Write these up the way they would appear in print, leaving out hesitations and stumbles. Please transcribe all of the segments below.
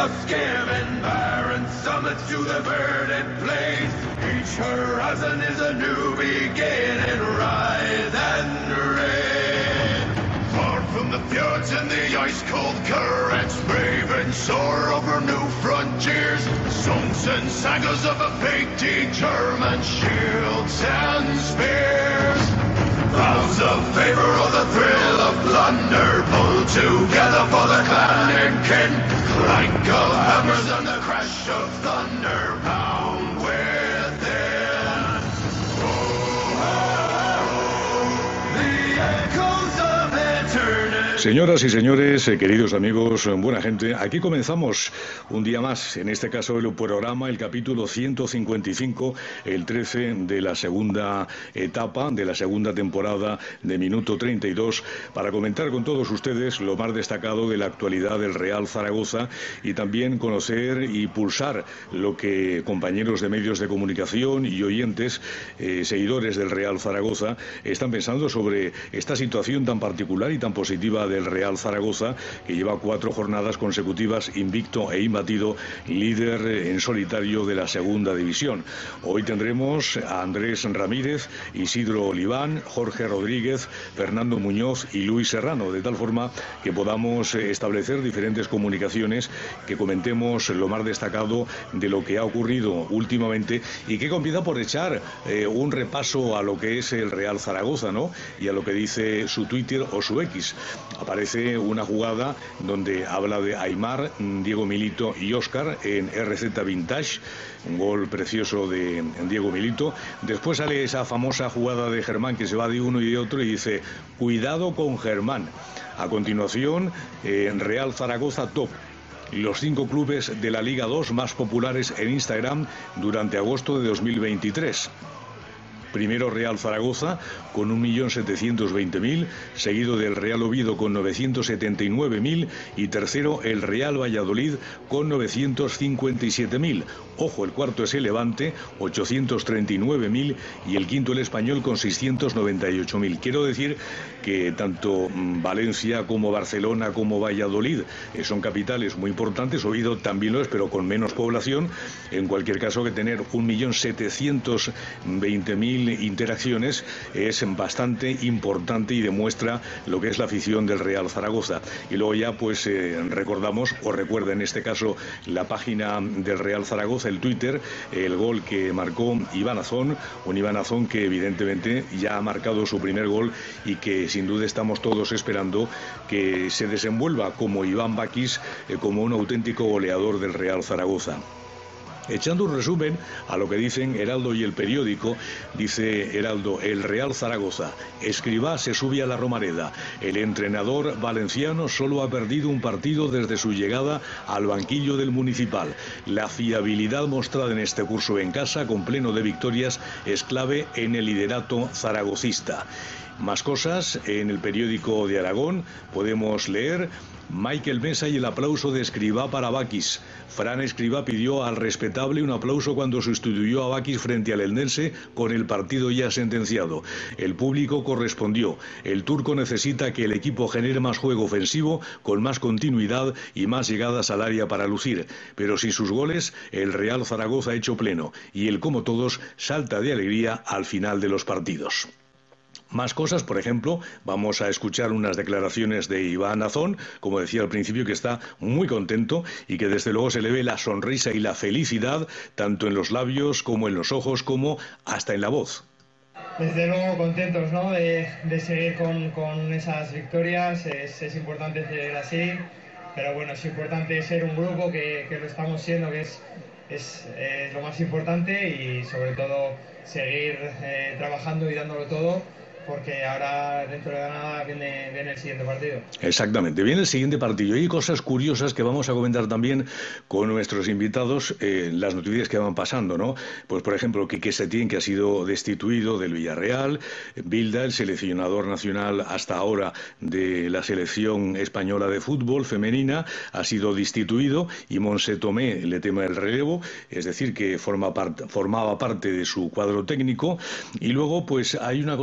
of skimming barren summits to the verdant plains. Each horizon is a new beginning, rise and rain. Far from the fjords and the ice-cold currents, brave and soar over new frontiers, songs and sagas of a fated German, shields and spears. Vows of favor or the thrill of plunder, pulled together for the clan and kin. Clank of hammers and the crash of thunder, pound within. The echoes of eternity. Señoras y señores, queridos amigos, buena gente, aquí comenzamos un día más, en este caso el programa, el capítulo 155, el 13 de la segunda etapa, de la segunda temporada de Minuto 32, para comentar con todos ustedes lo más destacado de la actualidad del Real Zaragoza y también conocer y pulsar lo que compañeros de medios de comunicación y oyentes, seguidores del Real Zaragoza, están pensando sobre esta situación tan particular y tan positiva del Real Zaragoza, que lleva 4 jornadas consecutivas invicto e imbatido, líder en solitario de la segunda división. Hoy tendremos a Andrés Ramírez, Isidro Oliván, Jorge Rodríguez, Fernando Muñoz y Luis Serrano, de tal forma que podamos establecer diferentes comunicaciones, que comentemos lo más destacado de lo que ha ocurrido últimamente y que comienza por echar un repaso a lo que es el Real Zaragoza, ¿no? Y a lo que dice su Twitter o su X. Aparece una jugada donde habla de Aimar, Diego Milito y Óscar en RZ Vintage, un gol precioso de Diego Milito. Después sale esa famosa jugada de Germán que se va de uno y de otro y dice, cuidado con Germán. A continuación, Real Zaragoza Top. Los 5 clubes de la Liga 2 más populares en Instagram durante agosto de 2023. Primero Real Zaragoza con 1.720.000, seguido del Real Oviedo con 979.000 y tercero el Real Valladolid con 957.000. Ojo, el cuarto es el Levante, 839.000 y el quinto el Español con 698.000. Quiero decir que tanto Valencia como Barcelona como Valladolid son capitales muy importantes, Oviedo también lo es, pero con menos población. En cualquier caso, que tener 1.720.000 interacciones es bastante importante y demuestra lo que es la afición del Real Zaragoza. Y luego ya pues recordamos, o recuerda en este caso la página del Real Zaragoza, el Twitter, el gol que marcó Iván Azón, un Iván Azón que evidentemente ya ha marcado su primer gol y que sin duda estamos todos esperando que se desenvuelva como Iván Bakis, como un auténtico goleador del Real Zaragoza. Echando un resumen a lo que dicen Heraldo y El Periódico, dice Heraldo, el Real Zaragoza, Escribá se sube a la Romareda. El entrenador valenciano solo ha perdido un partido desde su llegada al banquillo del Municipal. La fiabilidad mostrada en este curso en casa, con pleno de victorias, es clave en el liderato zaragocista. Más cosas, en El Periódico de Aragón podemos leer Michael Mesa y el aplauso de Escribá para Bakis. Fran Escribá pidió al respetable un aplauso cuando sustituyó a Bakis frente al Eldense con el partido ya sentenciado. El público correspondió. El turco necesita que el equipo genere más juego ofensivo, con más continuidad y más llegadas al área para lucir. Pero sin sus goles, el Real Zaragoza ha hecho pleno y él, como todos, salta de alegría al final de los partidos. Más cosas, por ejemplo, vamos a escuchar unas declaraciones de Iván Azón, como decía al principio, que está muy contento y que desde luego se le ve la sonrisa y la felicidad tanto en los labios como en los ojos como hasta en la voz. Desde luego contentos, ¿no?, de seguir con esas victorias. Es importante seguir así, pero bueno, es importante ser un grupo que lo estamos siendo, que es lo más importante, y sobre todo seguir trabajando y dándolo todo, porque ahora dentro de nada viene el siguiente partido. Exactamente, viene el siguiente partido. Y hay cosas curiosas que vamos a comentar también con nuestros invitados, las noticias que van pasando, ¿no? Pues por ejemplo, Quique Setién, que ha sido destituido del Villarreal, Bilda, el seleccionador nacional hasta ahora de la selección española de fútbol femenina, ha sido destituido, y Monse Tomé le tema el relevo, es decir, que formaba parte de su cuadro técnico. Y luego pues hay una cosa también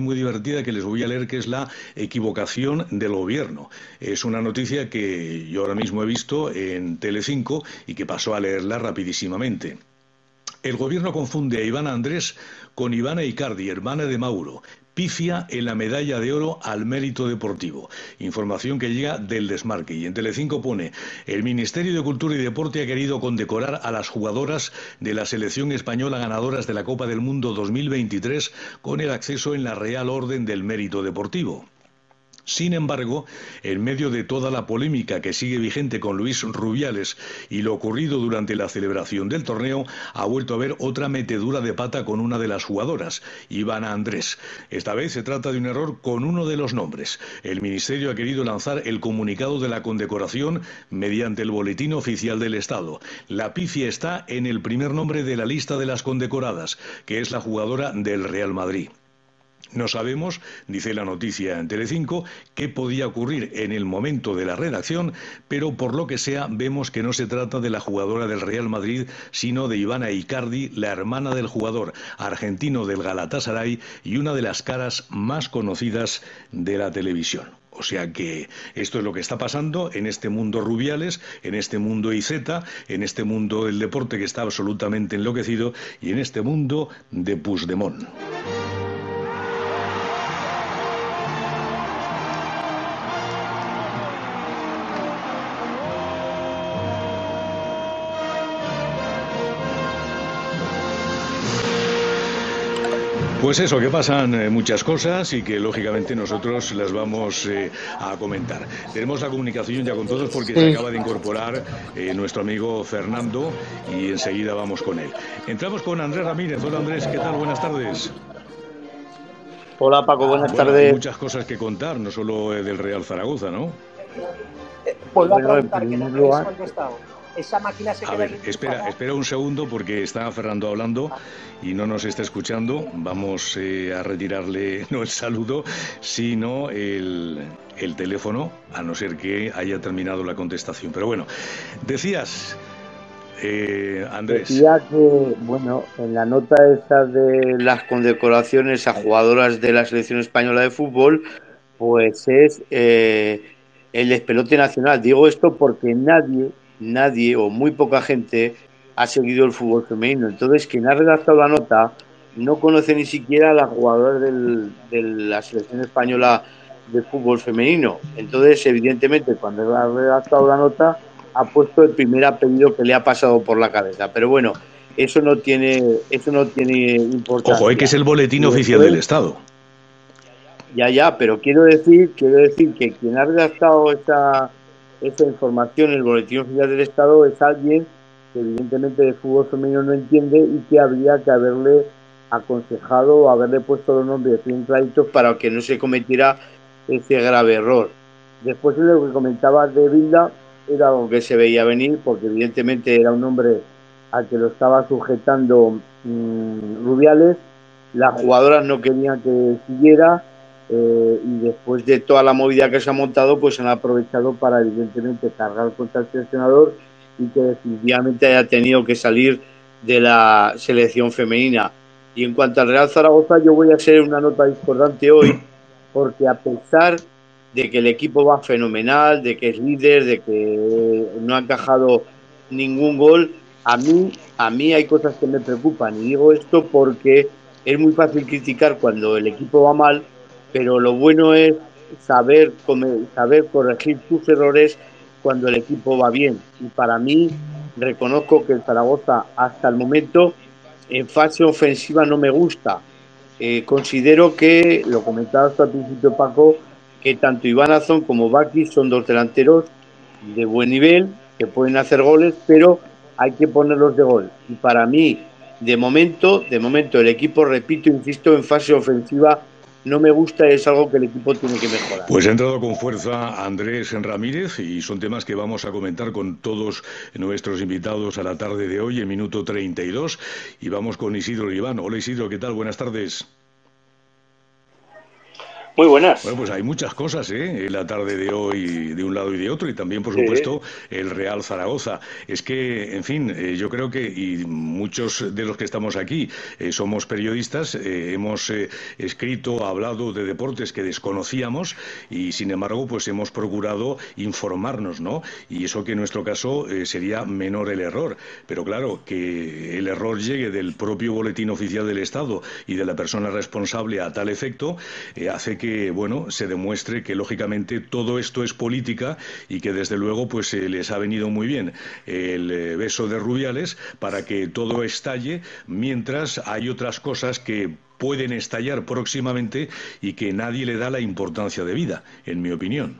muy divertida que les voy a leer, que es la equivocación del gobierno. Es una noticia que yo ahora mismo he visto en Telecinco y que paso a leerla rapidísimamente. El gobierno confunde a Ivana Andrés con Ivana Icardi, hermana de Mauro. Pifia en la medalla de oro al mérito deportivo. Información que llega del Desmarque. Y en Telecinco pone: el Ministerio de Cultura y Deporte ha querido condecorar a las jugadoras de la selección española ganadoras de la Copa del Mundo 2023 con el acceso en la Real Orden del Mérito Deportivo. Sin embargo, en medio de toda la polémica que sigue vigente con Luis Rubiales y lo ocurrido durante la celebración del torneo, ha vuelto a haber otra metedura de pata con una de las jugadoras, Ivana Andrés. Esta vez se trata de un error con uno de los nombres. El Ministerio ha querido lanzar el comunicado de la condecoración mediante el Boletín Oficial del Estado. La pifia está en el primer nombre de la lista de las condecoradas, que es la jugadora del Real Madrid. No sabemos, dice la noticia en Telecinco, qué podía ocurrir en el momento de la redacción, pero por lo que sea vemos que no se trata de la jugadora del Real Madrid, sino de Ivana Icardi, la hermana del jugador argentino del Galatasaray y una de las caras más conocidas de la televisión. O sea que esto es lo que está pasando en este mundo Rubiales, en este mundo IZ, en este mundo del deporte que está absolutamente enloquecido y en este mundo de Puigdemont. Pues eso, que pasan muchas cosas y que lógicamente nosotros las vamos a comentar. Tenemos la comunicación ya con todos porque se acaba de incorporar nuestro amigo Fernando y enseguida vamos con él. Entramos con Andrés Ramírez. Hola Andrés, ¿qué tal? Buenas tardes. Hola Paco, buenas tardes. Hay muchas cosas que contar, no solo del Real Zaragoza, ¿no? Vuelvo a preguntar, que no me habéis contestado. Esa máquina se queda... A ver, espera un segundo porque está Fernando hablando y no nos está escuchando. Vamos a retirarle no el saludo, sino el teléfono, a no ser que haya terminado la contestación. Pero bueno, decías, Andrés. Decía que, bueno, en la nota esa de las condecoraciones a jugadoras de la selección española de fútbol, pues es el despelote nacional. Digo esto porque nadie o muy poca gente ha seguido el fútbol femenino. Entonces, quien ha redactado la nota no conoce ni siquiera a las jugadoras de la selección española de fútbol femenino. Entonces, evidentemente, cuando ha redactado la nota, ha puesto el primer apellido que le ha pasado por la cabeza. Pero bueno, eso no tiene importancia. Ojo, que es el Boletín Oficial del Estado. Ya, pero quiero decir que quien ha redactado esta información en el Boletín Oficial del Estado es alguien que evidentemente de fútbol femenino no entiende y que habría que haberle aconsejado o haberle puesto los nombres bien claritos para que no se cometiera ese grave error. Después de lo que comentaba de Bilda, era algo que se veía venir porque evidentemente era un hombre al que lo estaba sujetando Rubiales. Las jugadoras no querían que siguiera. Y después de toda la movida que se ha montado, pues han aprovechado para evidentemente cargar contra el seleccionador y que definitivamente haya tenido que salir de la selección femenina. Y en cuanto al Real Zaragoza, yo voy a hacer una nota discordante hoy, porque a pesar de que el equipo va fenomenal, de que es líder, de que no ha encajado ningún gol, a mí hay cosas que me preocupan. Y digo esto porque es muy fácil criticar cuando el equipo va mal, pero lo bueno es saber corregir tus errores cuando el equipo va bien. Y para mí, reconozco que el Zaragoza hasta el momento en fase ofensiva no me gusta. Considero que, lo comentaba hasta al principio Paco, que tanto Iván Azón como Baki son dos delanteros de buen nivel, que pueden hacer goles, pero hay que ponerlos de gol. Y para mí, de momento el equipo, repito, insisto, en fase ofensiva no me gusta, es algo que el equipo tiene que mejorar. Pues ha entrado con fuerza Andrés Ramírez y son temas que vamos a comentar con todos nuestros invitados a la tarde de hoy, en minuto 32, y vamos con Isidro Iván. Hola Isidro, ¿qué tal? Buenas tardes. Muy buenas. Bueno, pues hay muchas cosas, en la tarde de hoy de un lado y de otro, y también, por supuesto, el Real Zaragoza. Es que, en fin, yo creo que, y muchos de los que estamos aquí somos periodistas, hemos escrito, hablado de deportes que desconocíamos y, sin embargo, pues hemos procurado informarnos, ¿no? Y eso que en nuestro caso sería menor el error. Pero claro, que el error llegue del propio Boletín Oficial del Estado y de la persona responsable a tal efecto, hace que, bueno, se demuestre que lógicamente todo esto es política y que desde luego pues les ha venido muy bien el beso de Rubiales para que todo estalle, mientras hay otras cosas que pueden estallar próximamente y que nadie le da la importancia debida, en mi opinión.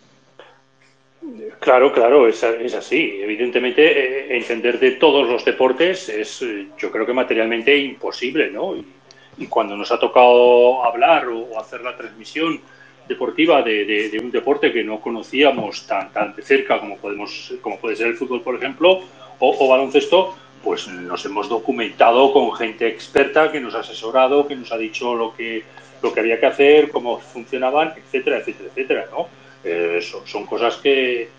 Claro, claro, es así. Evidentemente, entender de todos los deportes es, yo creo que materialmente imposible, ¿no? Y cuando nos ha tocado hablar o hacer la transmisión deportiva de un deporte que no conocíamos tan de cerca como puede ser el fútbol, por ejemplo, o baloncesto, pues nos hemos documentado con gente experta que nos ha asesorado, que nos ha dicho lo que había que hacer, cómo funcionaban, etcétera, etcétera, etcétera, ¿no? Son cosas que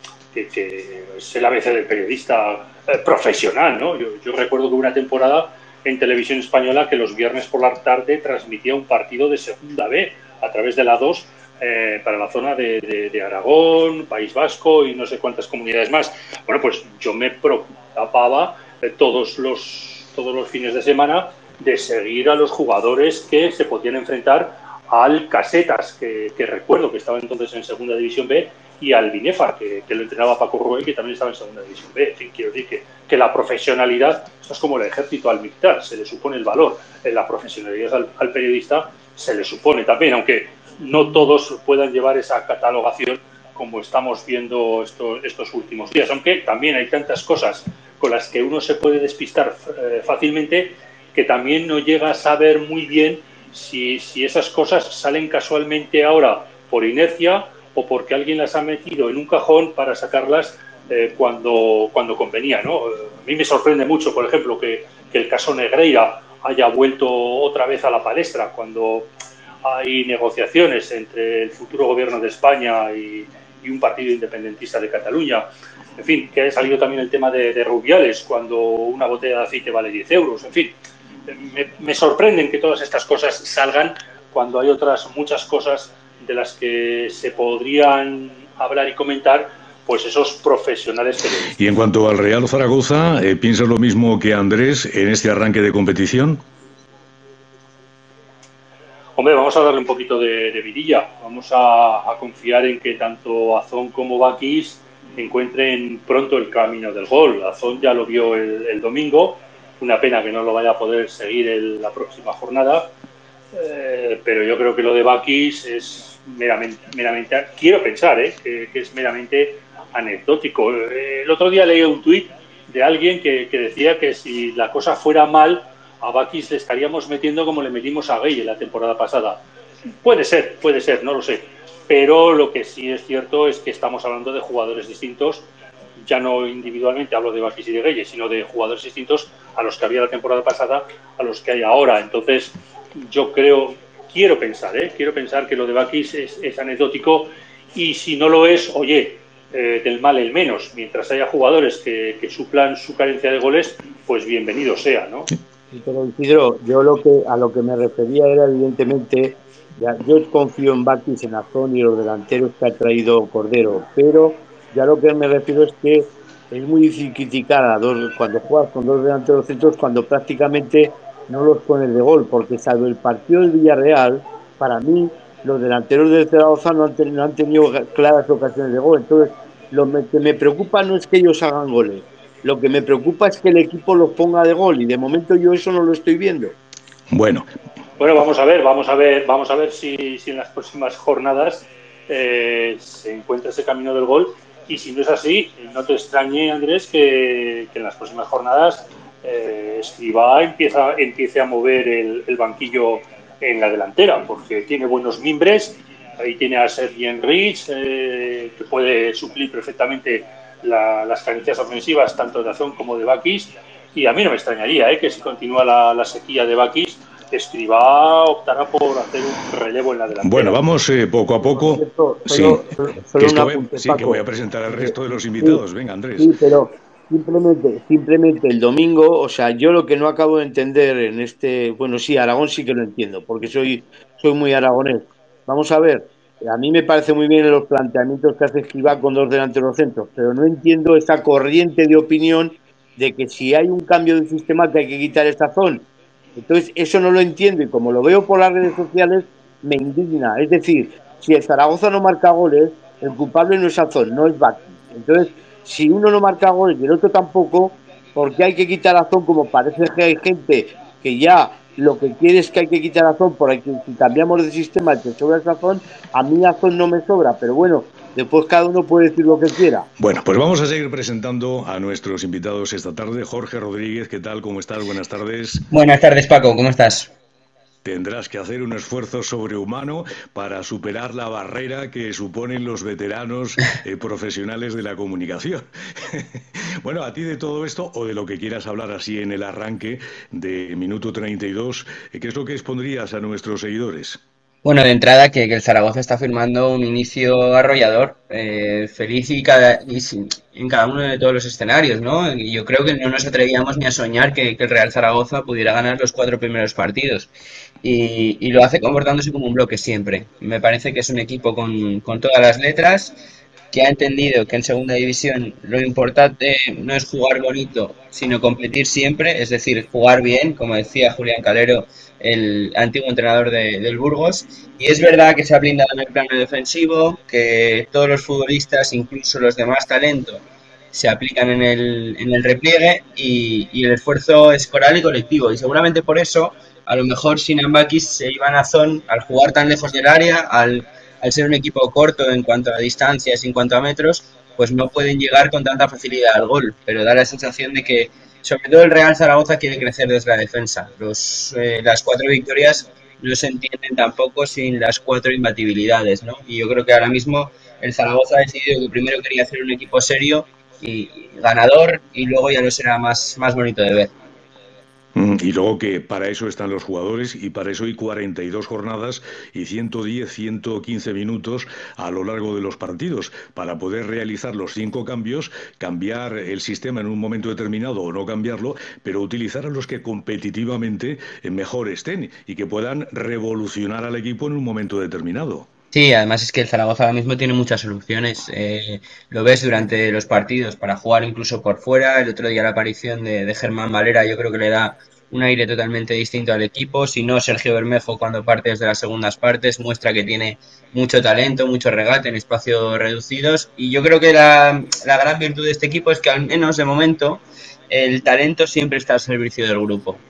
es el ABC del periodista profesional, ¿no? Yo recuerdo que una temporada en televisión española que los viernes por la tarde transmitía un partido de Segunda B a través de la 2 para la zona de Aragón, País Vasco y no sé cuántas comunidades más. Bueno, pues yo me preocupaba todos los fines de semana de seguir a los jugadores que se podían enfrentar al Casetas, que recuerdo que estaba entonces en Segunda División B, y al Binefar, que lo entrenaba Paco Rué, que también estaba en Segunda División B. En fin, quiero decir que la profesionalidad, esto es como el ejército al militar, se le supone el valor. La profesionalidad al periodista se le supone también, aunque no todos puedan llevar esa catalogación como estamos viendo estos últimos días, aunque también hay tantas cosas con las que uno se puede despistar fácilmente que también no llega a saber muy bien si esas cosas salen casualmente ahora por inercia o porque alguien las ha metido en un cajón para sacarlas cuando convenía, ¿no? A mí me sorprende mucho, por ejemplo, que el caso Negreira haya vuelto otra vez a la palestra cuando hay negociaciones entre el futuro gobierno de España y un partido independentista de Cataluña. En fin, que ha salido también el tema de Rubiales, cuando una botella de aceite vale 10 euros. En fin, me sorprenden que todas estas cosas salgan cuando hay otras muchas cosas de las que se podrían hablar y comentar pues esos profesionales periodistas. Y en cuanto al Real Zaragoza, ¿piensas lo mismo que Andrés en este arranque de competición? Hombre, vamos a darle un poquito de vidilla. Vamos a confiar en que tanto Azón como Bakis encuentren pronto el camino del gol. Azón ya lo vio el domingo. Una pena que no lo vaya a poder seguir la próxima jornada. Pero yo creo que lo de Bakis es meramente quiero pensar que es meramente anecdótico. El otro día leí un tuit de alguien que decía que si la cosa fuera mal, a Bakis le estaríamos metiendo como le metimos a Gueye la temporada pasada. Puede ser, no lo sé. Pero lo que sí es cierto es que estamos hablando de jugadores distintos, ya no individualmente hablo de Bakis y de Gueye, sino de jugadores distintos a los que había la temporada pasada, a los que hay ahora. Entonces, yo quiero pensar que lo de Bakis es anecdótico, y si no lo es, oye, del mal el menos. Mientras haya jugadores que suplan su carencia de goles, pues bienvenido sea, ¿no? Pero Isidro, yo a lo que me refería era evidentemente, yo confío en Bakis, en Azón y los delanteros que ha traído Cordero, pero ya lo que me refiero es que es muy difícil criticar cuando juegas con dos delanteros centros cuando prácticamente no los pones de gol, porque salvo el partido del Villarreal, para mí los delanteros del Zaragoza no han tenido claras ocasiones de gol. Entonces, lo que me preocupa no es que ellos hagan goles, lo que me preocupa es que el equipo los ponga de gol, y de momento yo eso no lo estoy viendo. Bueno, vamos a ver si en las próximas jornadas se encuentra ese camino del gol, y si no es así, no te extrañe, Andrés, que en las próximas jornadas Escribá empiece a mover el banquillo en la delantera, porque tiene buenos mimbres. Ahí tiene a Sergi Enrich, que puede suplir perfectamente las carencias ofensivas tanto de Azón como de Bakis, y a mí no me extrañaría que si continúa la sequía de Bakis, Escribá optará por hacer un relevo en la delantera. Bueno, vamos poco a poco. Solo Que voy a presentar al resto de los invitados. Venga, Andrés. Sí, pero simplemente el domingo, o sea, yo lo que no acabo de entender en este, bueno, sí, Aragón sí que lo entiendo, porque soy muy aragonés. Vamos a ver, a mí me parece muy bien los planteamientos que hace Escribá con 2 delanteros centros, pero no entiendo esa corriente de opinión de que si hay un cambio de sistema que hay que quitar esta zona. Entonces, eso no lo entiendo y como lo veo por las redes sociales, me indigna. Es decir, si el Zaragoza no marca goles, el culpable no es Azón, no es Baki. Entonces, si uno no marca goles y el otro tampoco, ¿por qué hay que quitar a Azón? Como parece que hay gente que ya lo que quiere es que hay que quitar a Azón, porque si cambiamos de sistema el que sobra es Azón, a mí Azón no me sobra, pero bueno, después cada uno puede decir lo que quiera. Bueno, pues vamos a seguir presentando a nuestros invitados esta tarde. Jorge Rodríguez, ¿qué tal? ¿Cómo estás? Buenas tardes. Buenas tardes, Paco. ¿Cómo estás? Tendrás que hacer un esfuerzo sobrehumano para superar la barrera que suponen los veteranos profesionales de la comunicación. Bueno, a ti de todo esto, o de lo que quieras hablar así en el arranque de minuto 32, ¿qué es lo que expondrías a nuestros seguidores? Bueno, de entrada que el Zaragoza está firmando un inicio arrollador, feliz en cada uno de todos los escenarios, ¿no? Y yo creo que no nos atrevíamos ni a soñar que el Real Zaragoza pudiera ganar los 4 primeros partidos. Y lo hace comportándose como un bloque siempre. Me parece que es un equipo con todas las letras, que ha entendido que en segunda división lo importante no es jugar bonito, sino competir siempre, es decir, jugar bien, como decía Julián Calero, el antiguo entrenador del Burgos. Y es verdad que se ha blindado en el plano defensivo, que todos los futbolistas, incluso los de más talento, se aplican en el repliegue y el esfuerzo es coral y colectivo. Y seguramente por eso, a lo mejor Sinan Bakis se iban a Azón al jugar tan lejos del área, al ser un equipo corto en cuanto a distancias y en cuanto a metros, pues no pueden llegar con tanta facilidad al gol. Pero da la sensación de que, sobre todo el Real Zaragoza, quiere crecer desde la defensa. Las 4 victorias no se entienden tampoco sin las 4 imbatibilidades, ¿no? Y yo creo que ahora mismo el Zaragoza ha decidido que primero quería hacer un equipo serio y ganador, y luego ya lo será más bonito de ver. Y luego que para eso están los jugadores y para eso hay 42 jornadas y 110, 115 minutos a lo largo de los partidos para poder realizar los 5 cambios, cambiar el sistema en un momento determinado o no cambiarlo, pero utilizar a los que competitivamente mejor estén y que puedan revolucionar al equipo en un momento determinado. Sí, además es que el Zaragoza ahora mismo tiene muchas soluciones. Lo ves durante los partidos para jugar incluso por fuera. El otro día la aparición de Germán Valera yo creo que le da un aire totalmente distinto al equipo. Si no, Sergio Bermejo, cuando parte desde las segundas partes, muestra que tiene mucho talento, mucho regate en espacios reducidos. Y yo creo que la gran virtud de este equipo es que, al menos de momento, el talento siempre está al servicio del grupo.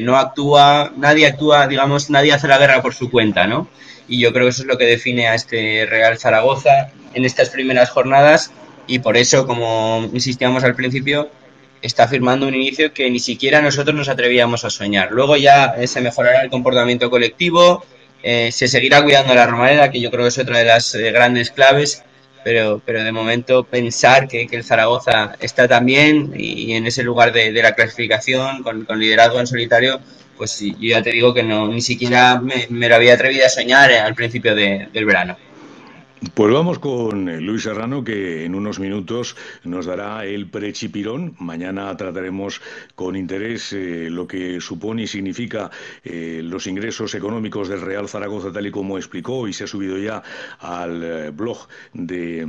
Nadie actúa, digamos, nadie hace la guerra por su cuenta, ¿no? Y yo creo que eso es lo que define a este Real Zaragoza en estas primeras jornadas, y por eso, como insistíamos al principio, está firmando un inicio que ni siquiera nosotros nos atrevíamos a soñar. Luego ya se mejorará el comportamiento colectivo, se seguirá cuidando la Romareda, que yo creo que es otra de las grandes claves, pero de momento pensar que el Zaragoza está también y en ese lugar de la clasificación, con liderazgo en solitario, pues yo ya te digo que ni siquiera me lo había atrevido a soñar al principio del verano. Pues vamos con Luis Serrano, que en unos minutos nos dará el prechipirón. Mañana trataremos con interés lo que supone y significa los ingresos económicos del Real Zaragoza, tal y como explicó y se ha subido ya al blog de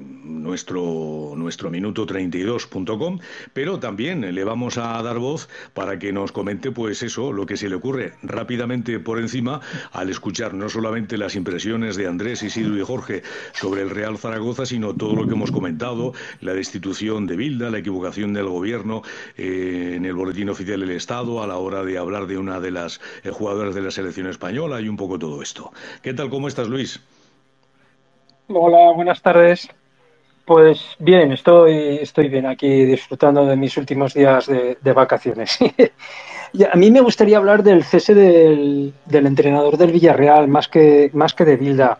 nuestro minuto32.com, pero también le vamos a dar voz para que nos comente pues eso, lo que se le ocurre rápidamente por encima al escuchar no solamente las impresiones de Andrés, Isidro y Jorge sobre el Real Zaragoza, sino todo lo que hemos comentado, la destitución de Bilda, la equivocación del gobierno en el boletín oficial del Estado a la hora de hablar de una de las jugadoras de la selección española y un poco todo esto. ¿Qué tal? ¿Cómo estás, Luis? Hola, buenas tardes. Pues bien, estoy bien aquí disfrutando de mis últimos días de vacaciones. A mí me gustaría hablar del cese del entrenador del Villarreal, más que de Bilda.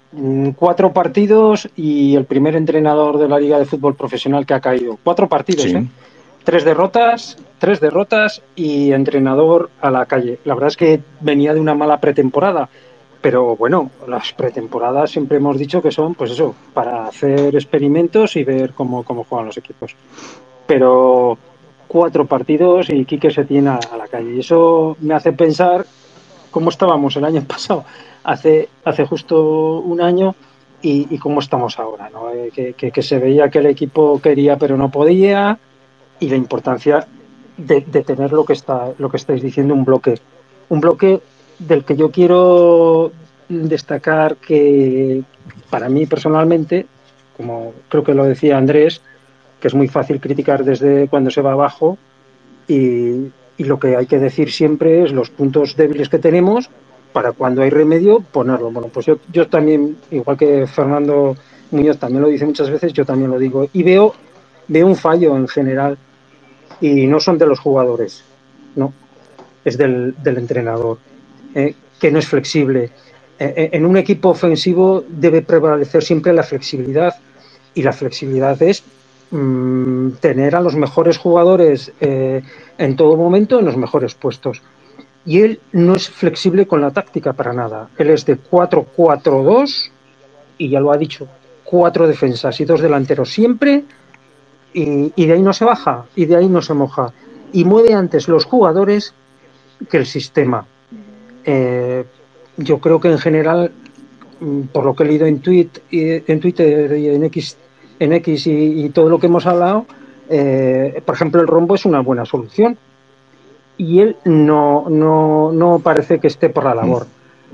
4 partidos y el primer entrenador de la Liga de Fútbol Profesional que ha caído. 4 partidos, sí. 3 derrotas y entrenador a la calle. La verdad es que venía de una mala pretemporada, pero bueno, las pretemporadas siempre hemos dicho que son, pues eso, para hacer experimentos y ver cómo juegan los equipos. Pero 4 partidos y Quique se tiene a la calle. Y eso me hace pensar cómo estábamos el año pasado, hace justo un año, y cómo estamos ahora, ¿no? Que se veía que el equipo quería pero no podía, y la importancia de tener lo que estáis diciendo, un bloque del que yo quiero destacar que para mí personalmente, como creo que lo decía Andrés, que es muy fácil criticar desde cuando se va abajo, y lo que hay que decir siempre es los puntos débiles que tenemos para cuando hay remedio ponerlo. Bueno, pues yo también, igual que Fernando Muñoz también lo dice muchas veces, yo también lo digo, y veo un fallo en general, y no son de los jugadores, no, es del entrenador, que no es flexible. En un equipo ofensivo debe prevalecer siempre la flexibilidad, y la flexibilidad es tener a los mejores jugadores en todo momento en los mejores puestos. Y él no es flexible con la táctica para nada. Él es de 4-4-2 y ya lo ha dicho, 4 defensas y 2 delanteros siempre, y de ahí no se baja y de ahí no se moja. Y mueve antes los jugadores que el sistema. Yo creo que en general, por lo que he leído en Twitter y en X y todo lo que hemos hablado, por ejemplo, el rombo es una buena solución, y él no parece que esté por la labor,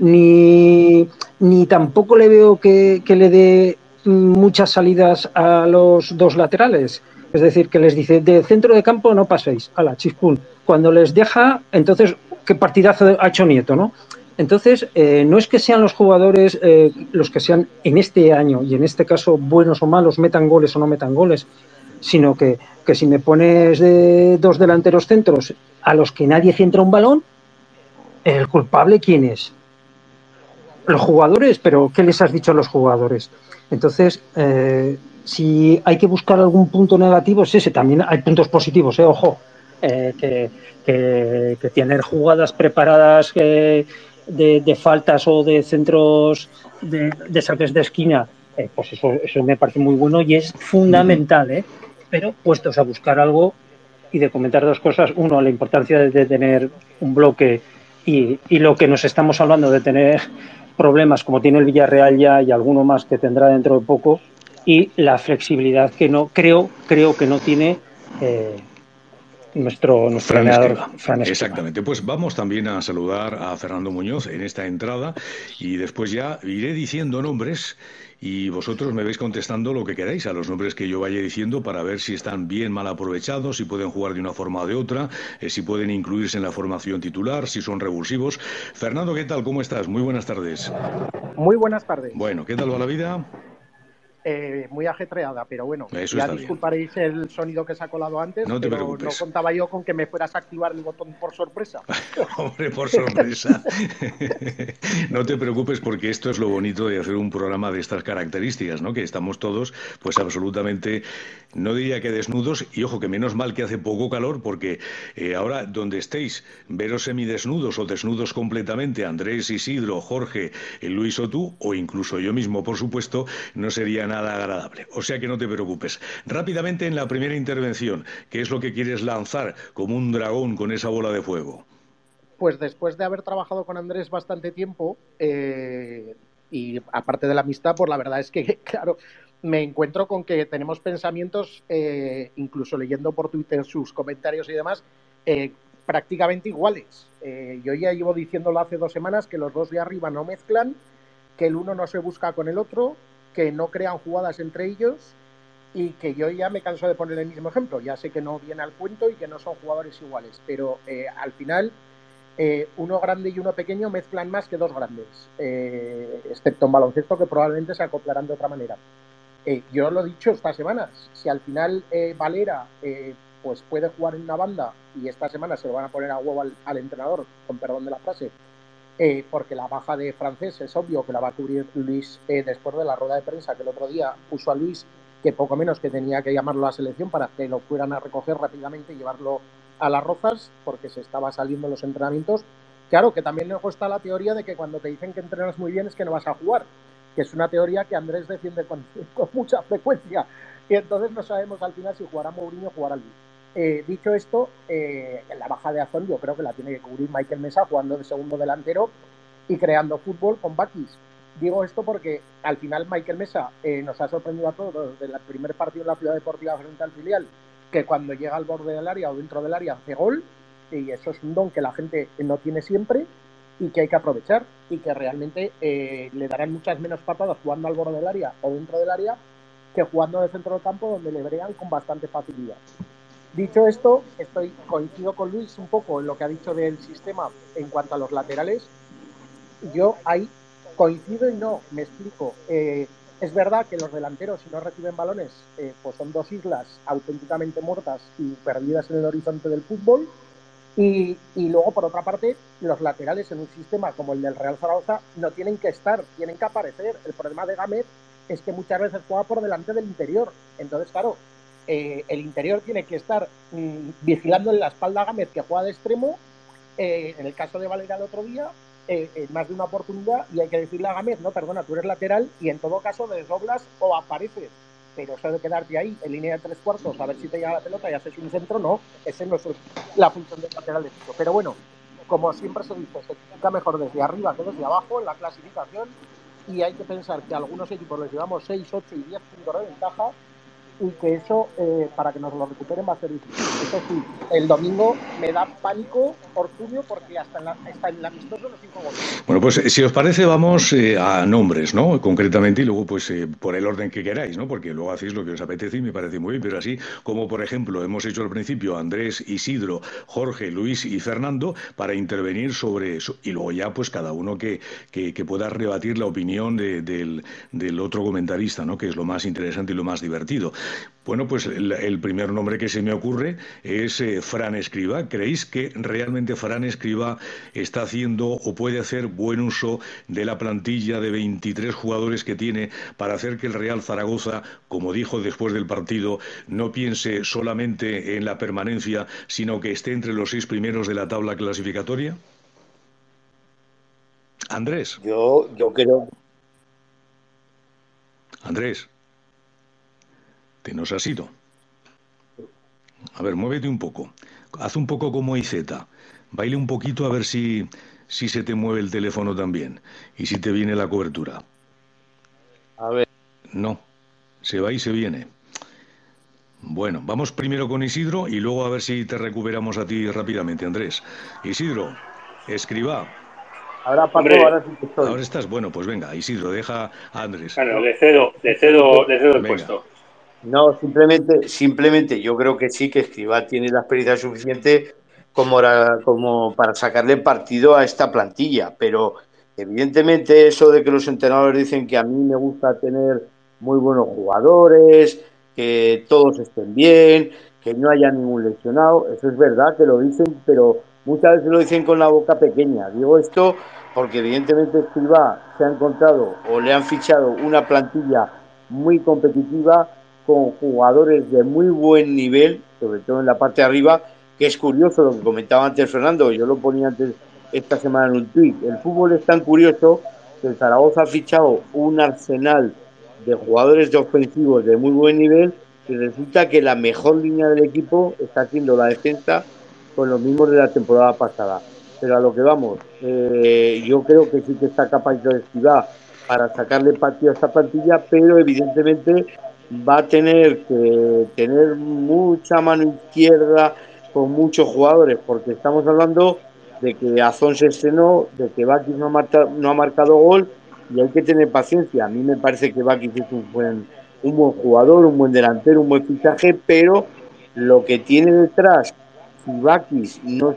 ni tampoco le veo que le dé muchas salidas a los 2 laterales, es decir, que les dice de centro de campo no paséis, ala, chispún, cuando les deja, entonces qué partidazo ha hecho Nieto, ¿no? Entonces, no es que sean los jugadores los que sean en este año y en este caso buenos o malos, metan goles o no metan goles, sino que si me pones de 2 delanteros centros a los que nadie centra un balón, ¿el culpable quién es? Los jugadores, pero ¿qué les has dicho a los jugadores? Entonces, si hay que buscar algún punto negativo, es ese. También hay puntos positivos, ojo, que tener jugadas preparadas de faltas o de centros de saques de esquina, pues eso me parece muy bueno y es fundamental, pero puestos a buscar algo y de comentar 2 cosas. Uno, la importancia de tener un bloque y lo que nos estamos hablando de tener problemas como tiene el Villarreal ya y alguno más que tendrá dentro de poco, y la flexibilidad que no creo que no tiene nuestro entrenador, Fran Escribá. Exactamente, pues vamos también a saludar a Fernando Muñoz en esta entrada y después ya iré diciendo nombres y vosotros me vais contestando lo que queráis a los nombres que yo vaya diciendo para ver si están bien, mal aprovechados, si pueden jugar de una forma o de otra, si pueden incluirse en la formación titular, si son revulsivos. Fernando, ¿qué tal? ¿Cómo estás? Muy buenas tardes. Muy buenas tardes. Bueno, ¿qué tal va la vida? Muy ajetreada, pero bueno, eso ya disculparéis el sonido que se ha colado antes, no te pero preocupes. No contaba yo con que me fueras a activar el botón por sorpresa. Hombre, por sorpresa. No te preocupes, porque esto es lo bonito de hacer un programa de estas características, ¿no? Que estamos todos, pues absolutamente, no diría que desnudos, y ojo, que menos mal que hace poco calor, porque ahora donde estéis, veros semidesnudos o desnudos completamente, Andrés, Isidro, Jorge, Luis o tú, o incluso yo mismo, por supuesto, no sería nada agradable. O sea que no te preocupes. Rápidamente en la primera intervención, ¿qué es lo que quieres lanzar como un dragón con esa bola de fuego? Pues después de haber trabajado con Andrés bastante tiempo, y aparte de la amistad, pues la verdad es que, claro, me encuentro con que tenemos pensamientos, incluso leyendo por Twitter sus comentarios y demás, prácticamente iguales. Yo ya llevo diciéndolo hace 2 semanas que los 2 de arriba no mezclan, que el uno no se busca con el otro, que no crean jugadas entre ellos, y que yo ya me canso de poner el mismo ejemplo. Ya sé que no viene al cuento y que no son jugadores iguales, pero al final uno grande y uno pequeño mezclan más que 2 grandes, excepto en baloncesto, que probablemente se acoplarán de otra manera. Yo lo he dicho estas semanas, si al final Valera pues puede jugar en una banda, y esta semana se lo van a poner a huevo al entrenador, con perdón de la frase, porque la baja de Francés es obvio que la va a cubrir Luis, después de la rueda de prensa que el otro día puso a Luis que poco menos que tenía que llamarlo a la selección para que lo fueran a recoger rápidamente y llevarlo a las Rozas, porque se estaba saliendo en los entrenamientos. Claro, que también luego está la teoría de que cuando te dicen que entrenas muy bien es que no vas a jugar, que es una teoría que Andrés defiende con mucha frecuencia, y entonces no sabemos al final si jugará Mourinho o jugará Luis. Dicho esto, la baja de Azón yo creo que la tiene que cubrir Michael Mesa jugando de segundo delantero y creando fútbol con Bakis. Digo esto porque al final Michael Mesa nos ha sorprendido a todos desde el primer partido en la Ciudad Deportiva frente al filial, que cuando llega al borde del área o dentro del área hace gol, y eso es un don que la gente no tiene siempre y que hay que aprovechar, y que realmente le darán muchas menos patadas jugando al borde del área o dentro del área que jugando de centro del campo, donde le bregan con bastante facilidad. Dicho esto, coincido con Luis un poco en lo que ha dicho del sistema en cuanto a los laterales. Yo ahí coincido y no, me explico. Es verdad que los delanteros, si no reciben balones, pues son dos islas auténticamente muertas y perdidas en el horizonte del fútbol. Y luego, por otra parte, los laterales en un sistema como el del Real Zaragoza no tienen que estar, tienen que aparecer. El problema de Gámez es que muchas veces juega por delante del interior. Entonces, claro, el interior tiene que estar vigilando en la espalda a Gámez, que juega de extremo. En el caso de Valera el otro día, más de una oportunidad, y hay que decirle a Gámez, no, perdona, tú eres lateral y en todo caso desdoblas o apareces. Pero eso de quedarte ahí en línea de 3/4 a ver si te llega la pelota y haces un centro, no, ese no es la función del lateral derecho. Pero bueno, como siempre se dice, se critica mejor desde arriba que desde abajo en la clasificación, y hay que pensar que a algunos equipos les llevamos 6, 8 y 10 puntos de ventaja, y que eso, para que nos lo recuperen, va a ser difícil. Eso sí, el domingo me da pánico Ortuño, porque hasta en el amistoso los 5 goles. Bueno, pues si os parece, vamos a nombres, ¿no? Concretamente, y luego, pues por el orden que queráis, ¿no? Porque luego hacéis lo que os apetece y me parece muy bien, pero así como, por ejemplo, hemos hecho al principio Andrés, Isidro, Jorge, Luis y Fernando, para intervenir sobre eso. Y luego ya, pues cada uno que pueda rebatir la opinión del otro comentarista, ¿no? Que es lo más interesante y lo más divertido. Bueno, pues el primer nombre que se me ocurre es Fran Escribá. ¿Creéis que realmente Fran Escribá está haciendo o puede hacer buen uso de la plantilla de 23 jugadores que tiene para hacer que el Real Zaragoza, como dijo después del partido, no piense solamente en la permanencia, sino que esté entre los 6 primeros de la tabla clasificatoria? Andrés. Yo creo. Andrés. Te nos has ido. A ver, muévete un poco. Haz un poco como IZ. Baile un poquito a ver si se te mueve el teléfono también. Y si te viene la cobertura. A ver. No. Se va y se viene. Bueno, vamos primero con Isidro y luego a ver si te recuperamos a ti rápidamente, Andrés. Isidro, Escribá. Ahora Paco, ahora sí que estoy. Ahora estás, bueno, pues venga, Isidro, deja a Andrés. Bueno, le cedo el puesto. No, simplemente yo creo que sí, que Escribá tiene la experiencia suficiente como para sacarle partido a esta plantilla, pero evidentemente eso de que los entrenadores dicen que a mí me gusta tener muy buenos jugadores, que todos estén bien, que no haya ningún lesionado, eso es verdad que lo dicen, pero muchas veces lo dicen con la boca pequeña. Digo esto porque evidentemente Escribá se ha encontrado o le han fichado una plantilla muy competitiva, con jugadores de muy buen nivel, sobre todo en la parte de arriba, que es curioso lo que comentaba antes Fernando, yo lo ponía antes esta semana en un tuit. El fútbol es tan curioso que el Zaragoza ha fichado un arsenal de jugadores de ofensivos de muy buen nivel, y resulta que la mejor línea del equipo está haciendo la defensa con los mismos de la temporada pasada. Pero a lo que vamos, yo creo que sí que está capacidad para sacarle partido a esta plantilla, pero evidentemente va a tener que tener mucha mano izquierda con muchos jugadores, porque estamos hablando de que Azón se estrenó, de que Bakis no ha marcado gol, y hay que tener paciencia. A mí me parece que Bakis es un buen jugador, un buen delantero, un buen fichaje, pero lo que tiene detrás, si Bakis no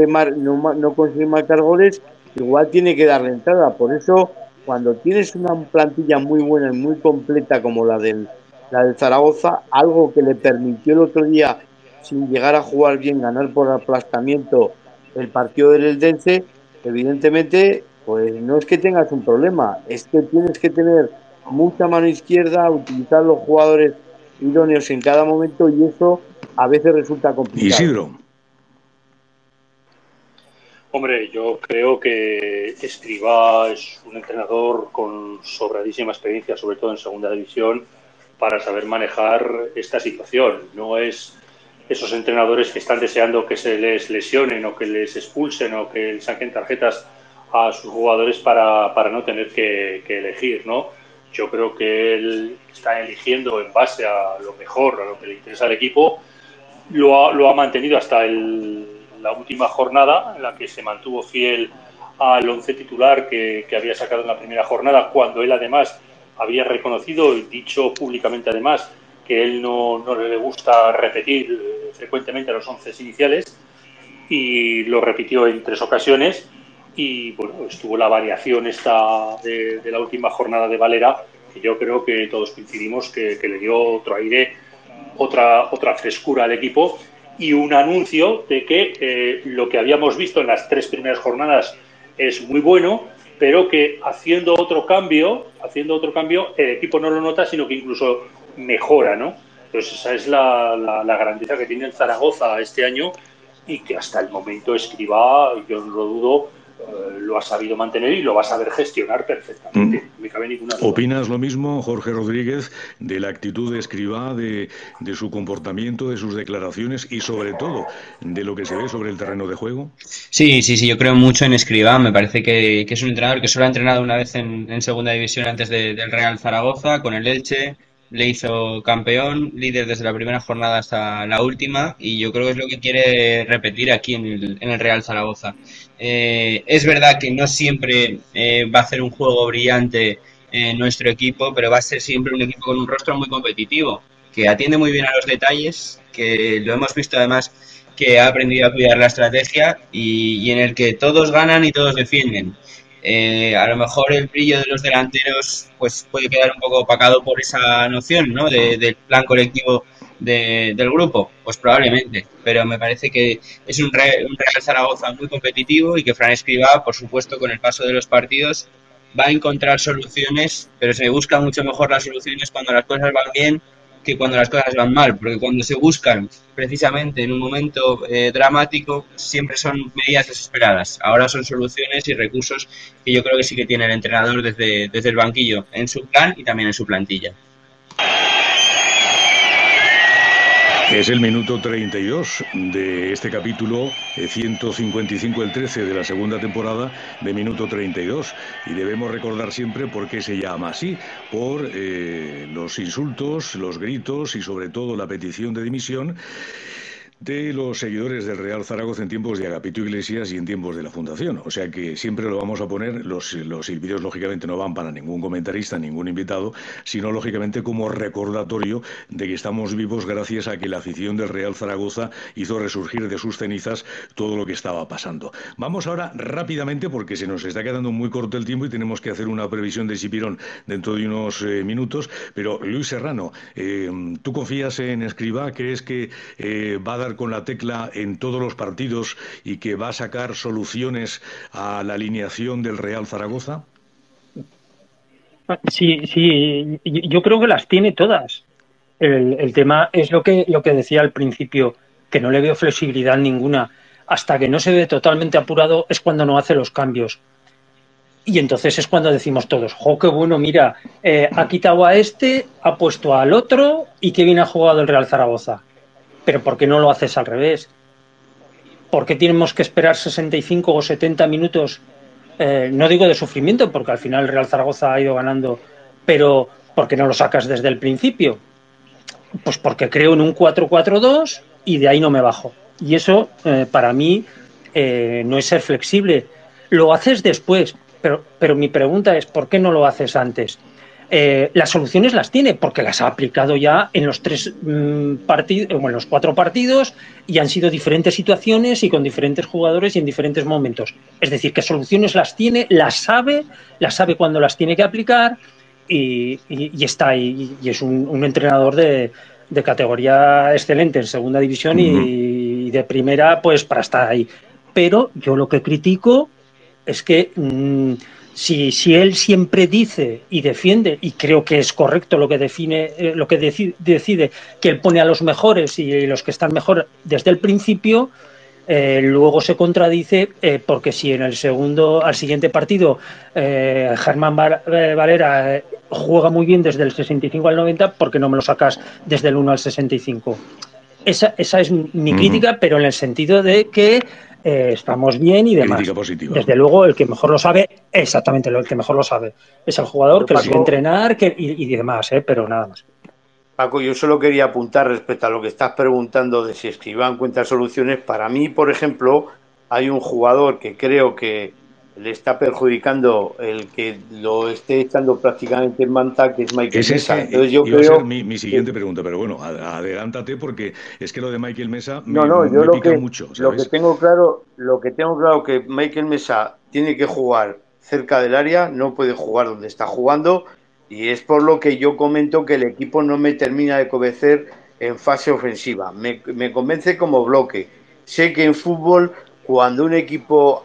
consigue marcar goles, igual tiene que darle entrada. Por eso, cuando tienes una plantilla muy buena y muy completa como la del Zaragoza, algo que le permitió el otro día, sin llegar a jugar bien, ganar por aplastamiento el partido del Eldense, evidentemente, pues no es que tengas un problema, es que tienes que tener mucha mano izquierda, utilizar los jugadores idóneos en cada momento y eso a veces resulta complicado. Isidro. Hombre, yo creo que Escribá es un entrenador con sobradísima experiencia, sobre todo en segunda división, para saber manejar esta situación. No es esos entrenadores que están deseando que se les lesionen o que les expulsen o que les saquen tarjetas a sus jugadores para no tener que elegir, ¿no? Yo creo que él está eligiendo en base a lo mejor, a lo que le interesa al equipo. Lo ha mantenido hasta la última jornada, en la que se mantuvo fiel al once titular que había sacado en la primera jornada, cuando él además había reconocido y dicho públicamente además que él no le gusta repetir frecuentemente los 11 iniciales, y lo repitió en 3 ocasiones. Y bueno, estuvo la variación esta de la última jornada de Valera, que yo creo que todos coincidimos que le dio otro aire, otra frescura al equipo, y un anuncio de que lo que habíamos visto en las 3 primeras jornadas es muy bueno, pero que haciendo otro cambio, el equipo no lo nota, sino que incluso mejora, ¿no? Entonces esa es la grandeza que tiene el Zaragoza este año, y que hasta el momento Escribá, yo no lo dudo, lo ha sabido mantener y lo va a saber gestionar perfectamente. No me cabe ninguna duda. ¿Opinas lo mismo, Jorge Rodríguez, de la actitud de Escribá, de su comportamiento, de sus declaraciones y sobre todo de lo que se ve sobre el terreno de juego? Sí, yo creo mucho en Escribá. Me parece que es un entrenador que solo ha entrenado una vez en segunda división antes del Real Zaragoza, con el Elche. Le hizo campeón, líder desde la primera jornada hasta la última, y yo creo que es lo que quiere repetir aquí en el Real Zaragoza. Es verdad que no siempre va a hacer un juego brillante nuestro equipo, pero va a ser siempre un equipo con un rostro muy competitivo, que atiende muy bien a los detalles, que lo hemos visto además que ha aprendido a cuidar la estrategia y en el que todos ganan y todos defienden. A lo mejor el brillo de los delanteros pues puede quedar un poco opacado por esa noción, ¿no? Del plan colectivo del grupo, pues probablemente, pero me parece que es un Real Zaragoza muy competitivo y que Fran Escribá, por supuesto, con el paso de los partidos va a encontrar soluciones, pero se buscan mucho mejor las soluciones cuando las cosas van bien que cuando las cosas van mal, porque cuando se buscan precisamente en un momento dramático siempre son medidas desesperadas. Ahora son soluciones y recursos que yo creo que sí que tiene el entrenador desde el banquillo, en su plan y también en su plantilla. Es el minuto 32 de este capítulo 155, el 13 de la segunda temporada de Minuto 32. Y debemos recordar siempre por qué se llama así, por los insultos, los gritos y sobre todo la petición de dimisión de los seguidores del Real Zaragoza en tiempos de Agapito Iglesias y en tiempos de la Fundación. O sea que siempre lo vamos a poner, los vídeos lógicamente no van para ningún comentarista, ningún invitado, sino lógicamente como recordatorio de que estamos vivos gracias a que la afición del Real Zaragoza hizo resurgir de sus cenizas todo lo que estaba pasando. Vamos ahora rápidamente, porque se nos está quedando muy corto el tiempo y tenemos que hacer una previsión de Chipirón dentro de unos minutos, pero Luis Serrano, ¿tú confías en Escribá? ¿Crees que va a dar con la tecla en todos los partidos y que va a sacar soluciones a la alineación del Real Zaragoza? Sí, yo creo que las tiene todas. El tema es lo que decía al principio, que no le veo flexibilidad ninguna. Hasta que no se ve totalmente apurado es cuando no hace los cambios. Y entonces es cuando decimos todos, ¡jo, qué bueno! Mira, ha quitado a este, ha puesto al otro y qué bien ha jugado el Real Zaragoza. Pero ¿por qué no lo haces al revés? ¿Por qué tenemos que esperar 65 o 70 minutos? No digo de sufrimiento, porque al final el Real Zaragoza ha ido ganando, pero ¿por qué no lo sacas desde el principio? Pues porque creo en un 4-4-2 y de ahí no me bajo. Y eso, para mí, no es ser flexible. Lo haces después, pero mi pregunta es, ¿por qué no lo haces antes? Las soluciones las tiene porque las ha aplicado ya en los 4 partidos y han sido diferentes situaciones y con diferentes jugadores y en diferentes momentos. Es decir, que soluciones las tiene, las sabe cuándo las tiene que aplicar y está ahí. Y es un entrenador de categoría excelente en segunda división y de primera, pues para estar ahí. Pero yo lo que critico es que si él siempre dice y defiende, y creo que es correcto lo que define, lo que decide, que él pone a los mejores y los que están mejor desde el principio, luego se contradice porque si en el al siguiente partido Germán Valera juega muy bien desde el 65 al 90, ¿por qué no me lo sacas desde el 1 al 65? Esa es mi crítica, pero en el sentido de que estamos bien y demás. Crítica positiva. Desde luego, el que mejor lo sabe, exactamente, el que mejor lo sabe, es el jugador, que lo quiere entrenar y demás, pero nada más. Paco, yo solo quería apuntar respecto a lo que estás preguntando de si Escribá encuentra soluciones. Para mí, por ejemplo, hay un jugador que creo que le está perjudicando el que lo esté echando prácticamente en manta, que es Michael Mesa. Entonces yo iba creo a ser mi siguiente pregunta, pero bueno, adelántate porque es que lo de Michael Mesa me pica mucho, ¿sabes? Lo que tengo claro que Michael Mesa tiene que jugar cerca del área, no puede jugar donde está jugando, y es por lo que yo comento que el equipo no me termina de convencer en fase ofensiva. Me convence como bloque. Sé que en fútbol, cuando un equipo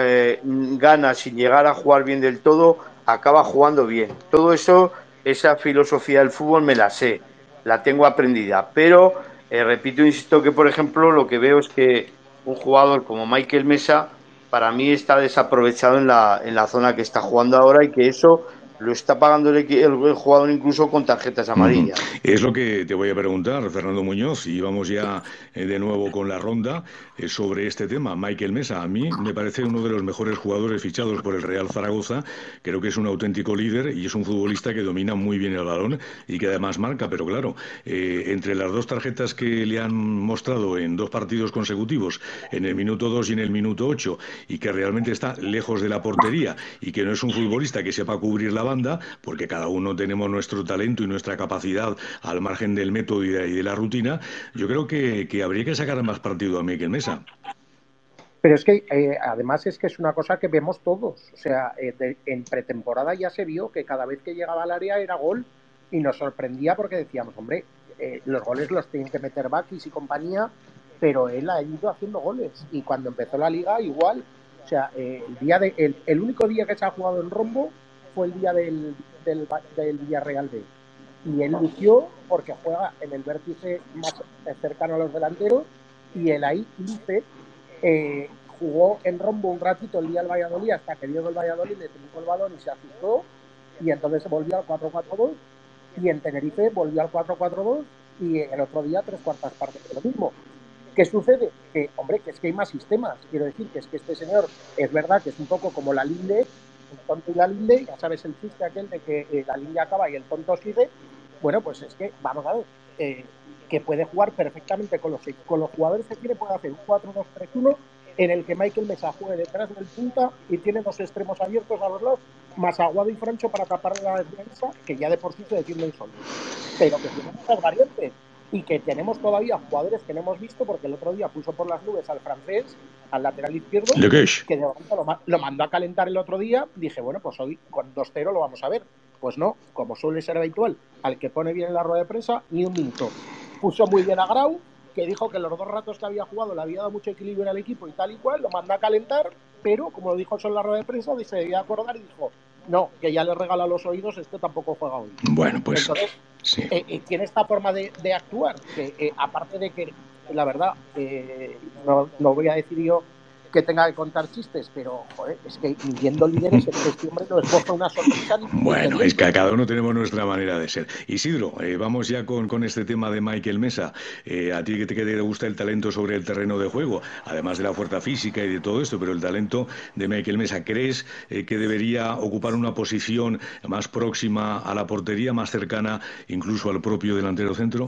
gana sin llegar a jugar bien del todo, acaba jugando bien. Todo eso, esa filosofía del fútbol me la sé, la tengo aprendida, pero repito, insisto que, por ejemplo, lo que veo es que un jugador como Michael Mesa, para mí está desaprovechado en la zona que está jugando ahora, y que eso lo está pagando el jugador incluso con tarjetas amarillas. Es lo que te voy a preguntar, Fernando Muñoz, y vamos ya de nuevo con la ronda sobre este tema. Michael Mesa, a mí me parece uno de los mejores jugadores fichados por el Real Zaragoza. Creo que es un auténtico líder y es un futbolista que domina muy bien el balón y que además marca, pero claro, entre las dos tarjetas que le han mostrado en 2 partidos consecutivos, en el minuto 2 y en el minuto 8, y que realmente está lejos de la portería y que no es un futbolista que sepa cubrir la banda, porque cada uno tenemos nuestro talento y nuestra capacidad al margen del método y de la rutina, yo creo que habría que sacar más partido a Michael Mesa. Pero es que además es que es una cosa que vemos todos. O sea, en pretemporada ya se vio que cada vez que llegaba al área era gol, y nos sorprendía porque decíamos, hombre, los goles los tienen que meter Bakis y compañía, pero él ha ido haciendo goles. Y cuando empezó la liga, igual. O sea, el único día que se ha jugado en rombo fue el día del Villarreal B. Y él lució porque juega en el vértice más cercano a los delanteros, y él ahí luce. Jugó en rombo un ratito el día del Valladolid, hasta que Diego del Valladolid le truncó el balón y se asustó, y entonces volvió al 4-4-2, y en Tenerife volvió al 4-4-2, y el otro día 3/4 partes de lo mismo. ¿Qué sucede? Que, hombre, que es que hay más sistemas. Quiero decir que es que este señor, es verdad que es un poco como la Linde, el tonto y la Linde, ya sabes el chiste aquel de que la Linde acaba y el tonto sigue. Bueno, pues es que, vamos a ver, que puede jugar perfectamente con los jugadores que quiere, puede hacer un 4-2-3-1 en el que Michael Mesa juegue detrás del punta y tiene 2 extremos abiertos a los lados, más Aguado y Francho para tapar la defensa, que ya de por sí se defienden solos. Pero que tiene muchas variantes, y que tenemos todavía jugadores que no hemos visto, porque el otro día puso por las nubes al francés, al lateral izquierdo, que de momento lo mandó a calentar el otro día. Dije, bueno, pues hoy con 2-0 lo vamos a ver. Pues no, como suele ser habitual, al que pone bien en la rueda de prensa, ni un minuto. Puso muy bien a Grau, que dijo que los 2 ratos que había jugado le había dado mucho equilibrio al equipo y tal y cual, lo mandó a calentar, pero como lo dijo eso en la rueda de prensa, se debía acordar y dijo, no, que ya le regala los oídos, este tampoco juega hoy. Bueno, pues entonces, sí. Tiene esta forma de actuar, que aparte de que, la verdad, no voy a decir yo que tenga que contar chistes, pero joder, es que viendo líderes, este hombre nos esboza una sonrisa. Bueno, es que a cada uno tenemos nuestra manera de ser. Isidro, vamos ya con este tema de Michael Mesa. A ti que te gusta el talento sobre el terreno de juego, además de la fuerza física y de todo esto, pero el talento de Michael Mesa, ¿crees que debería ocupar una posición más próxima a la portería, más cercana incluso al propio delantero centro?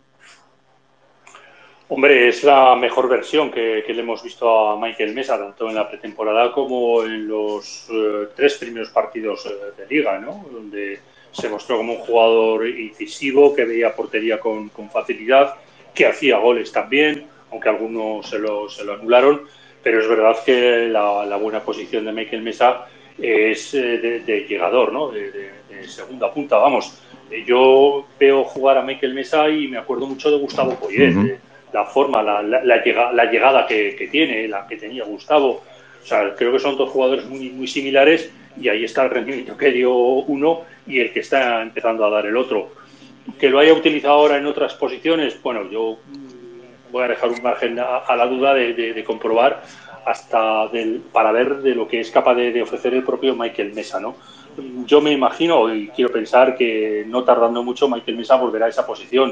Hombre, es la mejor versión que le hemos visto a Michael Mesa, tanto en la pretemporada como en los 3 primeros partidos de Liga, ¿no? Donde se mostró como un jugador incisivo, que veía portería con facilidad, que hacía goles también, aunque algunos se lo anularon, pero es verdad que la buena posición de Michael Mesa es de llegador, ¿no? De segunda punta, vamos. Yo veo jugar a Michael Mesa y me acuerdo mucho de Gustavo Poyet, la forma, la llegada que tiene, la que tenía Gustavo. O sea, creo que son 2 jugadores muy, muy similares, y ahí está el rendimiento que dio uno y el que está empezando a dar el otro. Que lo haya utilizado ahora en otras posiciones, bueno, yo voy a dejar un margen a la duda de comprobar para ver de lo que es capaz de ofrecer el propio Michael Mesa, ¿no? Yo me imagino y quiero pensar que no tardando mucho Michael Mesa volverá a esa posición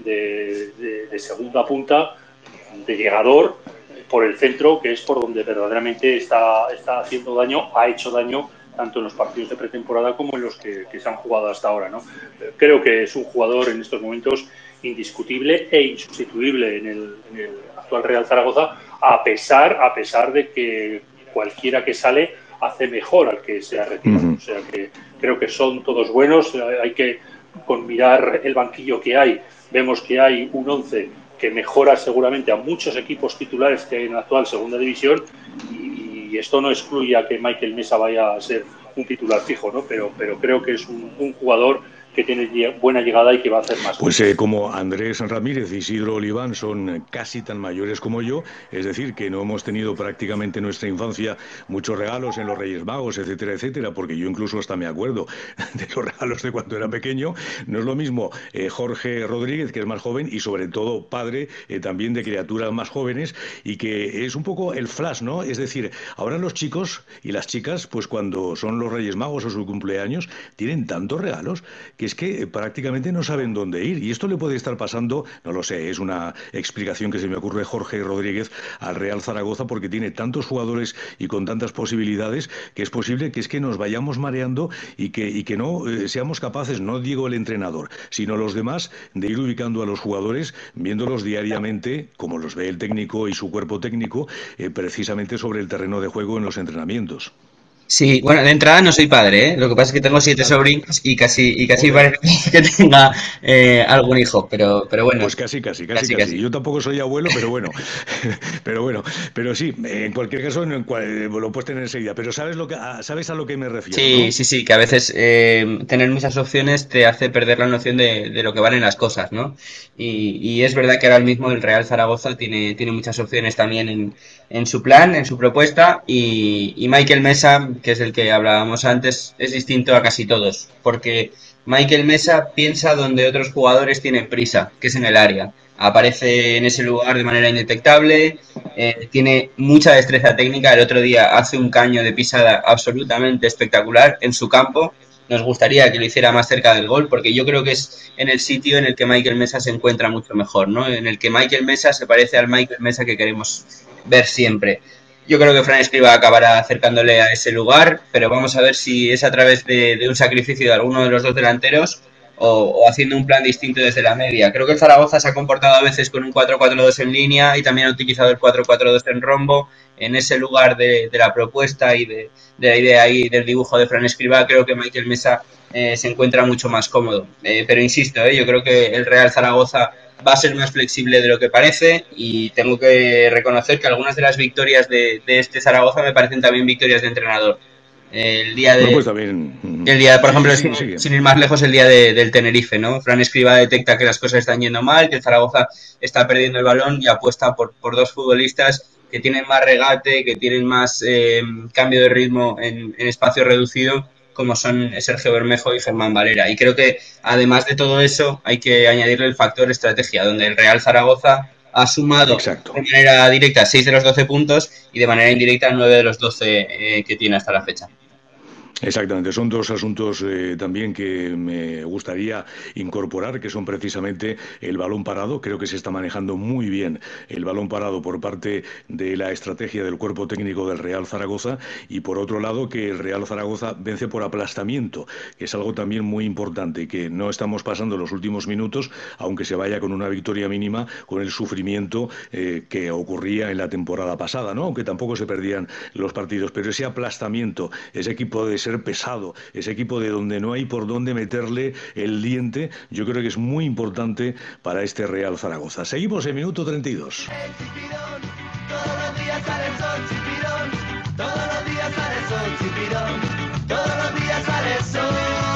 de segunda punta, de llegador por el centro, que es por donde verdaderamente está haciendo daño, ha hecho daño tanto en los partidos de pretemporada como en los que se han jugado hasta ahora, ¿no? Creo que es un jugador en estos momentos indiscutible e insustituible en el actual Real Zaragoza, a pesar de que cualquiera que sale hace mejor al que se ha retirado. O sea que creo que son todos buenos. Hay que, con mirar el banquillo que hay, vemos que hay un 11 que mejora seguramente a muchos equipos titulares que hay en la actual segunda división, y esto no excluye a que Michael Mesa vaya a ser un titular fijo, ¿no? Pero creo que es un jugador que tiene buena llegada y que va a hacer más. Pues como Andrés Ramírez y Isidro Oliván son casi tan mayores como yo, es decir, que no hemos tenido prácticamente en nuestra infancia muchos regalos en los Reyes Magos, etcétera, etcétera, porque yo incluso hasta me acuerdo de los regalos de cuando era pequeño. No es lo mismo Jorge Rodríguez, que es más joven y sobre todo padre también de criaturas más jóvenes, y que es un poco el flash, ¿no? Es decir, ahora los chicos y las chicas, pues cuando son los Reyes Magos o su cumpleaños, tienen tantos regalos que es que prácticamente no saben dónde ir, y esto le puede estar pasando, no lo sé, es una explicación que se me ocurre, Jorge Rodríguez, al Real Zaragoza, porque tiene tantos jugadores y con tantas posibilidades que es posible que es que nos vayamos mareando y que no seamos capaces, no digo el entrenador, sino los demás, de ir ubicando a los jugadores, viéndolos diariamente, como los ve el técnico y su cuerpo técnico, precisamente sobre el terreno de juego en los entrenamientos. Sí, bueno, de entrada no soy padre, ¿eh? Lo que pasa es que tengo 7 sobrinos y casi parece que tenga algún hijo, pero bueno. Pues casi. Yo tampoco soy abuelo, pero bueno, pero sí, en cualquier caso lo puedes tener enseguida, pero sabes a lo que me refiero, Sí, ¿no? sí, que a veces tener muchas opciones te hace perder la noción de lo que valen las cosas, ¿no? Y es verdad que ahora mismo el Real Zaragoza tiene muchas opciones también en su plan, en su propuesta, y Michael Mesa, que es el que hablábamos antes, es distinto a casi todos, porque Michael Mesa piensa donde otros jugadores tienen prisa, que es en el área. Aparece en ese lugar de manera indetectable, tiene mucha destreza técnica. El otro día hace un caño de pisada absolutamente espectacular en su campo. Nos gustaría que lo hiciera más cerca del gol, porque yo creo que es en el sitio en el que Michael Mesa se encuentra mucho mejor, ¿no? En el que Michael Mesa se parece al Michael Mesa que queremos ver siempre. Yo creo que Fran Escribá acabará acercándole a ese lugar, pero vamos a ver si es a través de un sacrificio de alguno de los dos delanteros o haciendo un plan distinto desde la media. Creo que el Zaragoza se ha comportado a veces con un 4-4-2 en línea y también ha utilizado el 4-4-2 en rombo. En ese lugar de la propuesta y de la idea y del dibujo de Fran Escribá, creo que Michael Mesa se encuentra mucho más cómodo. Pero insisto, yo creo que el Real Zaragoza va a ser más flexible de lo que parece, y tengo que reconocer que algunas de las victorias de este Zaragoza me parecen también victorias de entrenador. El día por ejemplo, sin ir más lejos, el día del Tenerife, ¿no? Fran Escribá detecta que las cosas están yendo mal, que el Zaragoza está perdiendo el balón y apuesta por dos futbolistas que tienen más regate, que tienen más cambio de ritmo en espacio reducido, como son Sergio Bermejo y Germán Valera. Y creo que además de todo eso hay que añadirle el factor estrategia, donde el Real Zaragoza ha sumado de manera directa 6 de los 12 puntos y de manera indirecta 9 de los 12 que tiene hasta la fecha. Exactamente, son dos asuntos también que me gustaría incorporar, que son precisamente el balón parado. Creo que se está manejando muy bien el balón parado por parte de la estrategia del cuerpo técnico del Real Zaragoza, y por otro lado que el Real Zaragoza vence por aplastamiento, que es algo también muy importante, que no estamos pasando los últimos minutos, aunque se vaya con una victoria mínima, con el sufrimiento que ocurría en la temporada pasada, ¿no? Aunque tampoco se perdían los partidos, pero ese aplastamiento, ese equipo de ser pesado, ese equipo de donde no hay por dónde meterle el diente, yo creo que es muy importante para este Real Zaragoza. Seguimos en minuto 32. El chipirón, todos los días sale el sol, chipirón, todos los días sale el sol, chipirón, todos los días sale el sol.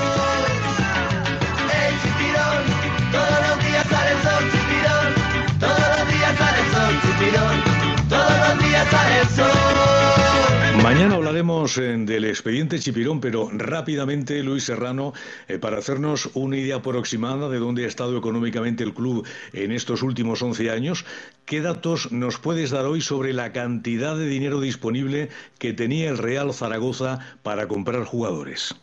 El chipirón, todos los días sale el sol, chipirón, todos los días sale el sol, chipirón, todos los días sale el sol. Mañana Mañana hablaremos del expediente Chipirón, pero rápidamente, Luis Serrano, para hacernos una idea aproximada de dónde ha estado económicamente el club en estos últimos 11 años, ¿qué datos nos puedes dar hoy sobre la cantidad de dinero disponible que tenía el Real Zaragoza para comprar jugadores?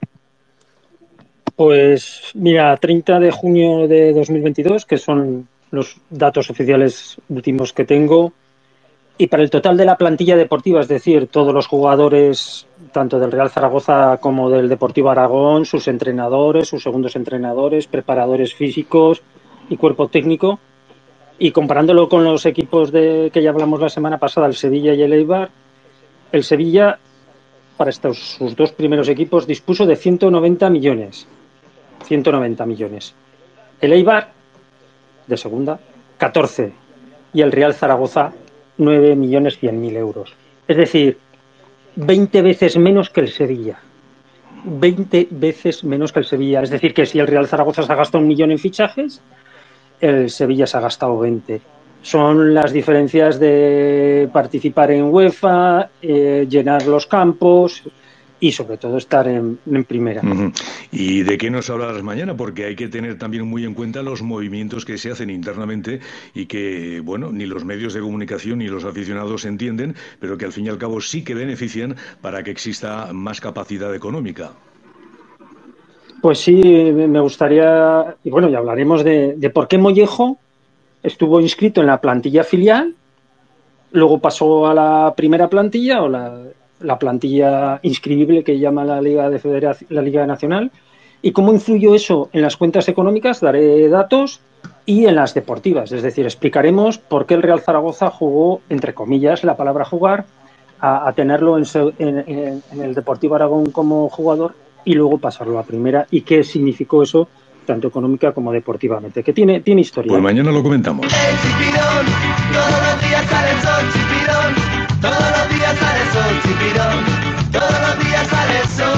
Pues mira, 30 de junio de 2022, que son los datos oficiales últimos que tengo, y para el total de la plantilla deportiva, es decir, todos los jugadores, tanto del Real Zaragoza como del Deportivo Aragón, sus entrenadores, sus segundos entrenadores, preparadores físicos y cuerpo técnico, y comparándolo con los equipos que ya hablamos la semana pasada, el Sevilla y el Eibar, el Sevilla, para sus dos primeros equipos, dispuso de 190 millones. 190 millones. El Eibar, de segunda, 14. Y el Real Zaragoza, 9.100.000 euros. Es decir, 20 veces menos que el Sevilla. 20 veces menos que el Sevilla. Es decir, que si el Real Zaragoza se ha gastado 1 millón en fichajes, el Sevilla se ha gastado 20. Son las diferencias de participar en UEFA, llenar los campos y sobre todo estar en primera. ¿Y de qué nos hablarás mañana? Porque hay que tener también muy en cuenta los movimientos que se hacen internamente y que, bueno, ni los medios de comunicación ni los aficionados entienden, pero que al fin y al cabo sí que benefician para que exista más capacidad económica. Pues sí, me gustaría, y bueno, ya hablaremos de por qué Mollejo estuvo inscrito en la plantilla filial, luego pasó a la primera plantilla o la plantilla inscribible que llama la Liga de la Liga Nacional, y cómo influyó eso en las cuentas económicas. Daré datos, y en las deportivas, es decir, explicaremos por qué el Real Zaragoza jugó, entre comillas, la palabra jugar, a tenerlo en el Deportivo Aragón como jugador y luego pasarlo a primera, y qué significó eso tanto económica como deportivamente, que tiene historia. Pues mañana lo comentamos. El Chipirón, todos los días sale el sol, Chipirón, todos los días sale el sol, Chipirón, todos los días sale el sol.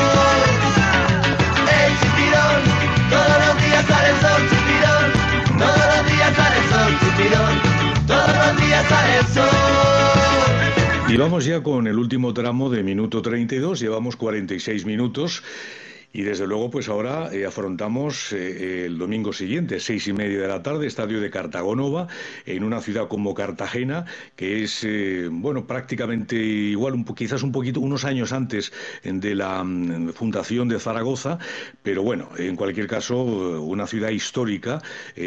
El Chipirón, todos los días sale el sol, Chipirón, todos los días sale el sol, Chipirón, todos los días sale el sol. Y vamos ya con el último tramo de minuto 32, llevamos 46 minutos. Y desde luego, pues ahora afrontamos el domingo siguiente, 6:30 de la tarde, estadio de Cartagonova, en una ciudad como Cartagena, que es, bueno, prácticamente igual, quizás un poquito, unos años antes de la fundación de Zaragoza, pero bueno, en cualquier caso, una ciudad histórica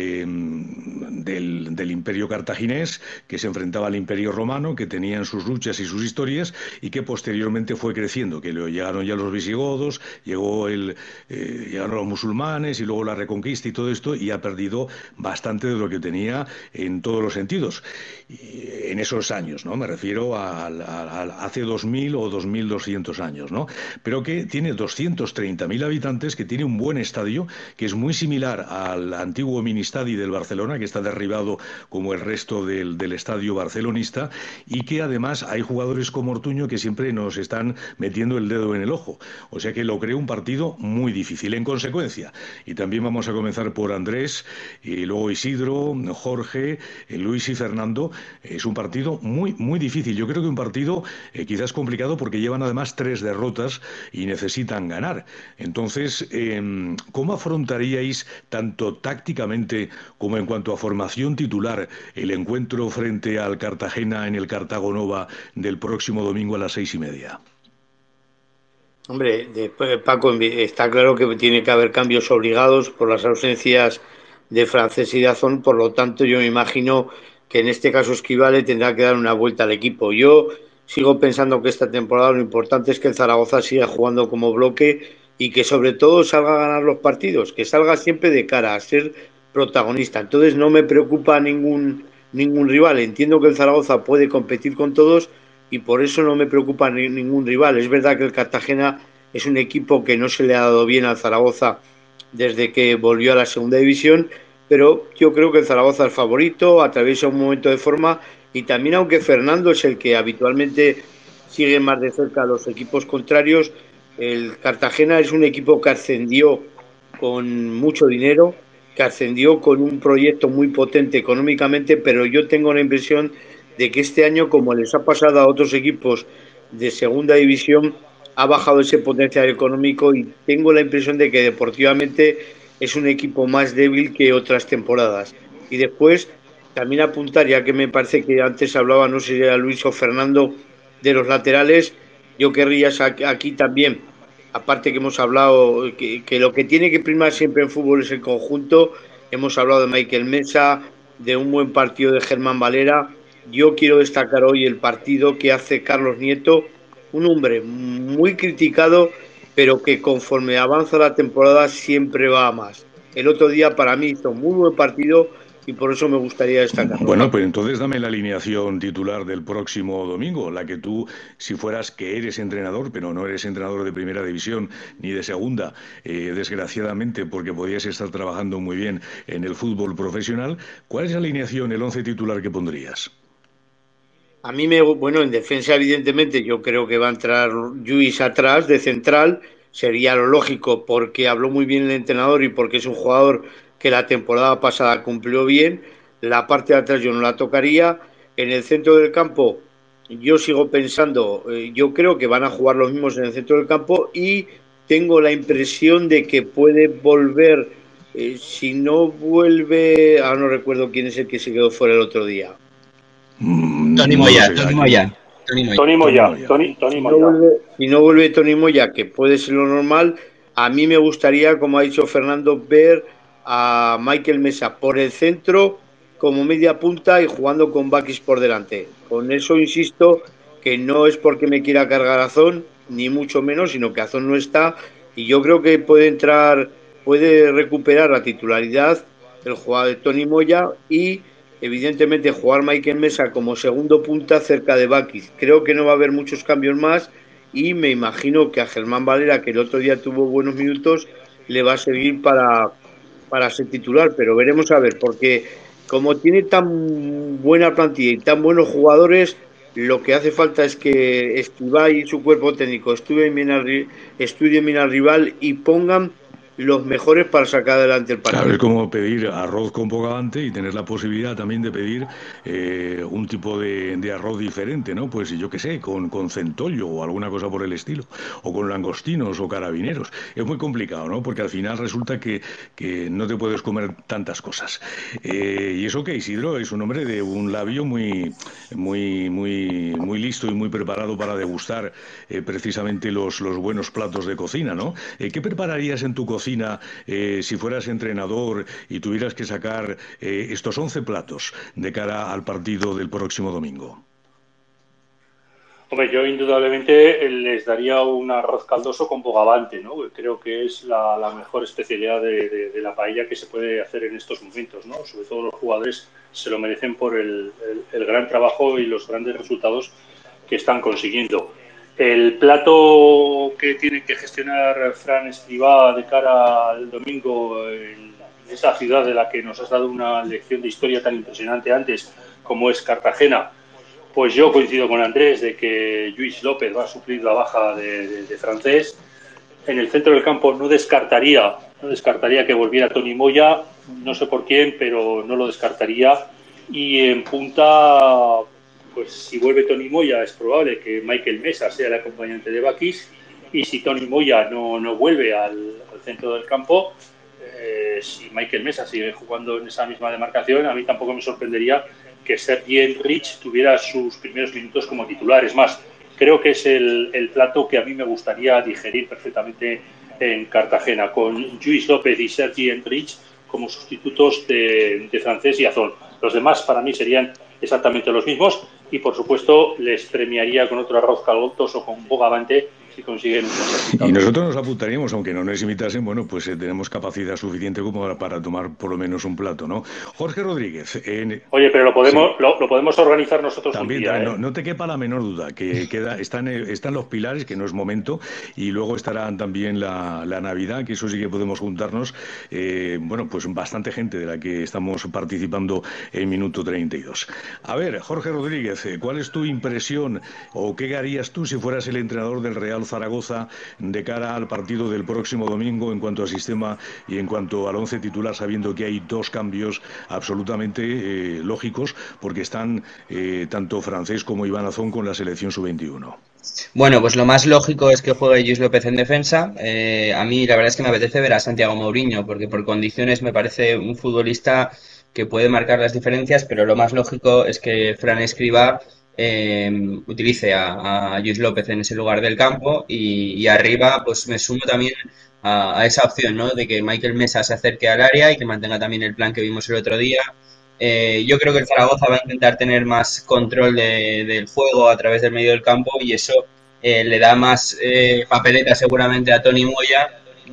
del Imperio cartaginés, que se enfrentaba al Imperio romano, que tenían sus luchas y sus historias, y que posteriormente fue creciendo, que llegaron ya los visigodos, llegaron los musulmanes y luego la reconquista y todo esto, y ha perdido bastante de lo que tenía en todos los sentidos en esos años, ¿no? Me refiero a hace 2000 o 2200 años, ¿no? Pero que tiene 230.000 habitantes, que tiene un buen estadio, que es muy similar al antiguo Ministadi del Barcelona, que está derribado como el resto del estadio barcelonista, y que además hay jugadores como Ortuño que siempre nos están metiendo el dedo en el ojo. O sea que lo creo un partido muy difícil en consecuencia. Y también vamos a comenzar por Andrés, y luego Isidro, Jorge, Luis y Fernando. Es un partido muy, muy difícil. Yo creo que un partido quizás complicado porque llevan además 3 derrotas y necesitan ganar. Entonces, ¿cómo afrontaríais tanto tácticamente como en cuanto a formación titular el encuentro frente al Cartagena en el Cartagonova del próximo domingo a las 6:30? Hombre, después, Paco, está claro que tiene que haber cambios obligados por las ausencias de Francés y Dazón, por lo tanto yo me imagino que en este caso Esquivale tendrá que dar una vuelta al equipo. Yo sigo pensando que esta temporada lo importante es que el Zaragoza siga jugando como bloque y que sobre todo salga a ganar los partidos, que salga siempre de cara a ser protagonista. Entonces no me preocupa ningún rival. Entiendo que el Zaragoza puede competir con todos y por eso no me preocupa ningún rival. Es verdad que el Cartagena es un equipo que no se le ha dado bien al Zaragoza desde que volvió a la segunda división, pero yo creo que el Zaragoza es favorito, atraviesa un momento de forma, y también, aunque Fernando es el que habitualmente sigue más de cerca a los equipos contrarios, el Cartagena es un equipo que ascendió con mucho dinero, que ascendió con un proyecto muy potente económicamente, pero yo tengo la impresión de que este año, como les ha pasado a otros equipos de segunda división ha bajado ese potencial económico y tengo la impresión de que deportivamente es un equipo más débil que otras temporadas. Y después también apuntar, ya que me parece que antes hablaba, no sé si era Luis o Fernando, de los laterales, yo querría aquí también, aparte que hemos hablado, que lo que tiene que primar siempre en fútbol es el conjunto, hemos hablado de Michael Mesa, de un buen partido de Germán Valera. Yo quiero destacar hoy el partido que hace Carlos Nieto, un hombre muy criticado, pero que conforme avanza la temporada siempre va a más. El otro día para mí hizo un muy buen partido y por eso me gustaría destacarlo. Bueno, pues entonces dame la alineación titular del próximo domingo, la que tú, si fueras que eres entrenador, pero no eres entrenador de primera división ni de segunda, desgraciadamente, porque podías estar trabajando muy bien en el fútbol profesional, ¿cuál es la alineación, el 11 titular que pondrías? A mí bueno, en defensa evidentemente yo creo que va a entrar Lluís atrás de central, sería lo lógico porque habló muy bien el entrenador y porque es un jugador que la temporada pasada cumplió bien. La parte de atrás yo no la tocaría. En el centro del campo yo sigo pensando, yo creo que van a jugar los mismos en el centro del campo y tengo la impresión de que puede volver, si no vuelve, ahora no recuerdo quién es el que se quedó fuera el otro día. Tony Moya, Tony Moya. Si no vuelve Tony Moya, que puede ser lo normal, a mí me gustaría, como ha dicho Fernando, ver a Michael Mesa por el centro como media punta y jugando con Bakis por delante. Con eso insisto que no es porque me quiera cargar a Azón, ni mucho menos, sino que Azón no está y yo creo que puede recuperar la titularidad el jugador de Tony Moya y evidentemente jugar Michael Mesa como segundo punta cerca de Bakis. Creo que no va a haber muchos cambios más y me imagino que a Germán Valera, que el otro día tuvo buenos minutos, le va a servir para ser titular, pero veremos a ver, porque como tiene tan buena plantilla y tan buenos jugadores, lo que hace falta es que Escribá y su cuerpo técnico estudien bien al rival y pongan los mejores para sacar adelante el partido. Claro, es como pedir arroz con bogavante y tener la posibilidad también de pedir un tipo de arroz diferente, ¿no? Pues yo qué sé, con centollo o alguna cosa por el estilo, o con langostinos o carabineros. Es muy complicado, ¿no? Porque al final resulta que no te puedes comer tantas cosas. Y eso que Isidro es un hombre de un labio muy listo y muy preparado para degustar precisamente los buenos platos de cocina, ¿no? ¿Qué prepararías en tu cocina si fueras entrenador y tuvieras que sacar estos 11 platos de cara al partido del próximo domingo? Hombre, yo indudablemente les daría un arroz caldoso con bogavante, ¿no? Creo que es la mejor especialidad de la paella que se puede hacer en estos momentos, ¿no? Sobre todo los jugadores se lo merecen por el gran trabajo y los grandes resultados que están consiguiendo. El plato que tiene que gestionar Fran Escribá de cara al domingo en esa ciudad de la que nos has dado una lección de historia tan impresionante antes como es Cartagena, pues yo coincido con Andrés de que Lluís López va a suplir la baja de Francés. En el centro del campo no descartaría que volviera Tony Moya, no sé por quién, pero no lo descartaría. Y en punta, pues si vuelve Tony Moya es probable que Michael Mesa sea el acompañante de Bakis, y si Tony Moya no vuelve al centro del campo, si Michael Mesa sigue jugando en esa misma demarcación, a mí tampoco me sorprendería que Sergi Enrich tuviera sus primeros minutos como titular. Es más, creo que es el plato que a mí me gustaría digerir perfectamente en Cartagena, con Lluís López y Sergi Enrich como sustitutos de Francés y Azón. Los demás para mí serían exactamente los mismos y por supuesto les premiaría con otro arroz caldoso con bogavante si consiguen un resultado. Y nosotros nos apuntaríamos, aunque no nos imitasen, bueno, pues tenemos capacidad suficiente como para tomar por lo menos un plato, ¿no? Jorge Rodríguez. Oye, pero lo podemos organizar nosotros también, un día. No te quepa la menor duda, que están los pilares, que no es momento, y luego estarán también la Navidad, que eso sí que podemos juntarnos, bueno, pues bastante gente de la que estamos participando en Minuto 32. A ver, Jorge Rodríguez, ¿cuál es tu impresión o qué harías tú si fueras el entrenador del Real Zaragoza de cara al partido del próximo domingo en cuanto al sistema y en cuanto al 11 titular, sabiendo que hay dos cambios absolutamente lógicos porque están tanto Francés como Iván Azón con la selección sub-21? Bueno, pues lo más lógico es que juegue Lluís López en defensa. A mí la verdad es que me apetece ver a Santiago Mourinho, porque por condiciones me parece un futbolista que puede marcar las diferencias, pero lo más lógico es que Fran Escribá utilice a Lluís López en ese lugar del campo y arriba pues me sumo también a esa opción, ¿no? De que Michael Mesa se acerque al área y que mantenga también el plan que vimos el otro día. Yo creo que el Zaragoza va a intentar tener más control del juego a través del medio del campo y eso le da más papeleta seguramente a Tony Moya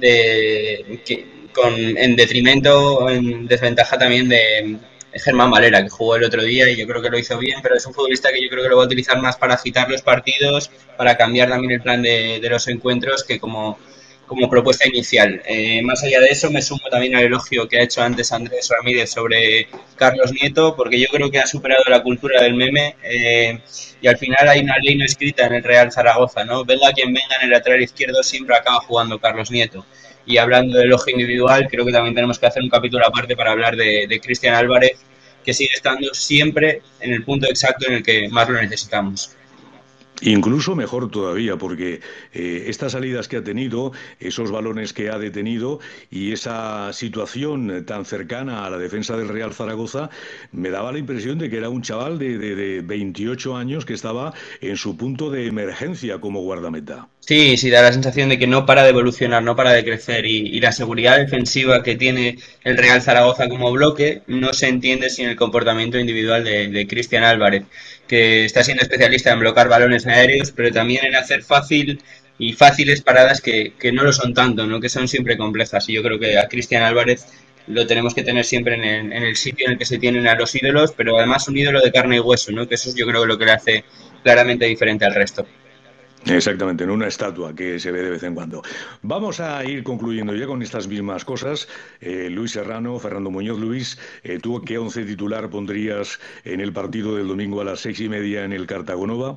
en detrimento, en desventaja también de Germán Valera, que jugó el otro día y yo creo que lo hizo bien, pero es un futbolista que yo creo que lo va a utilizar más para agitar los partidos, para cambiar también el plan de los encuentros que como propuesta inicial. Más allá de eso, me sumo también al elogio que ha hecho antes Andrés Ramírez sobre Carlos Nieto, porque yo creo que ha superado la cultura del meme y al final hay una ley no escrita en el Real Zaragoza, ¿no? Venga quien venga, en el lateral izquierdo siempre acaba jugando Carlos Nieto. Y hablando del elogio individual, creo que también tenemos que hacer un capítulo aparte para hablar de Cristian Álvarez, que sigue estando siempre en el punto exacto en el que más lo necesitamos. Incluso mejor todavía, porque estas salidas que ha tenido, esos balones que ha detenido y esa situación tan cercana a la defensa del Real Zaragoza, me daba la impresión de que era un chaval de 28 años que estaba en su punto de emergencia como guardameta. Sí, sí, da la sensación de que no para de evolucionar, no para de crecer y la seguridad defensiva que tiene el Real Zaragoza como bloque no se entiende sin el comportamiento individual de Cristian Álvarez, que está siendo especialista en bloquear balones aéreos, pero también en hacer fáciles paradas que no lo son tanto, ¿no? Que son siempre complejas. Y yo creo que a Cristian Álvarez lo tenemos que tener siempre en el sitio en el que se tienen a los ídolos, pero además un ídolo de carne y hueso, ¿no? Que eso es yo creo lo que le hace claramente diferente al resto. Exactamente, en una estatua que se ve de vez en cuando. Vamos a ir concluyendo ya con estas mismas cosas. Luis Serrano, Fernando Muñoz, Luis, ¿tú qué 11 titular pondrías en el partido del domingo a las 6:30 en el Cartagonova?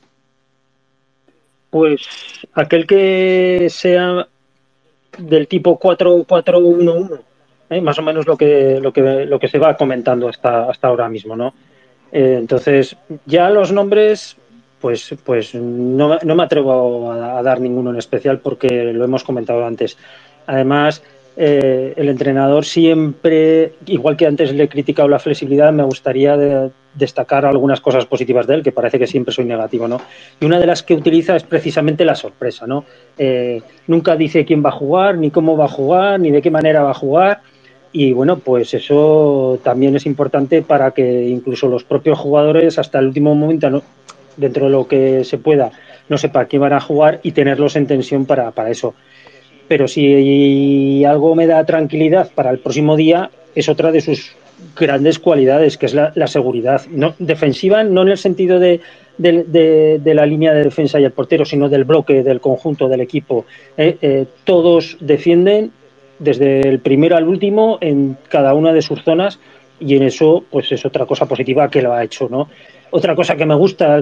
Pues aquel que sea del tipo 4-4-1-1, más o menos lo que se va comentando hasta ahora mismo, ¿no? Entonces, ya los nombres, pues no me atrevo a dar ninguno en especial porque lo hemos comentado antes. Además, el entrenador siempre, igual que antes le he criticado la flexibilidad, me gustaría destacar algunas cosas positivas de él, que parece que siempre soy negativo, ¿no? Y una de las que utiliza es precisamente la sorpresa, ¿no? Nunca dice quién va a jugar, ni cómo va a jugar, ni de qué manera va a jugar. Y bueno, pues eso también es importante para que incluso los propios jugadores hasta el último momento, ¿no? Dentro de lo que se pueda, no sepa quién van a jugar y tenerlos en tensión para eso. Pero si algo me da tranquilidad para el próximo día, es otra de sus grandes cualidades, que es la seguridad. No, defensiva, no en el sentido de la línea de defensa y el portero, sino del bloque, del conjunto, del equipo. Todos defienden desde el primero al último en cada una de sus zonas y en eso pues es otra cosa positiva que lo ha hecho, ¿no? Otra cosa que me gusta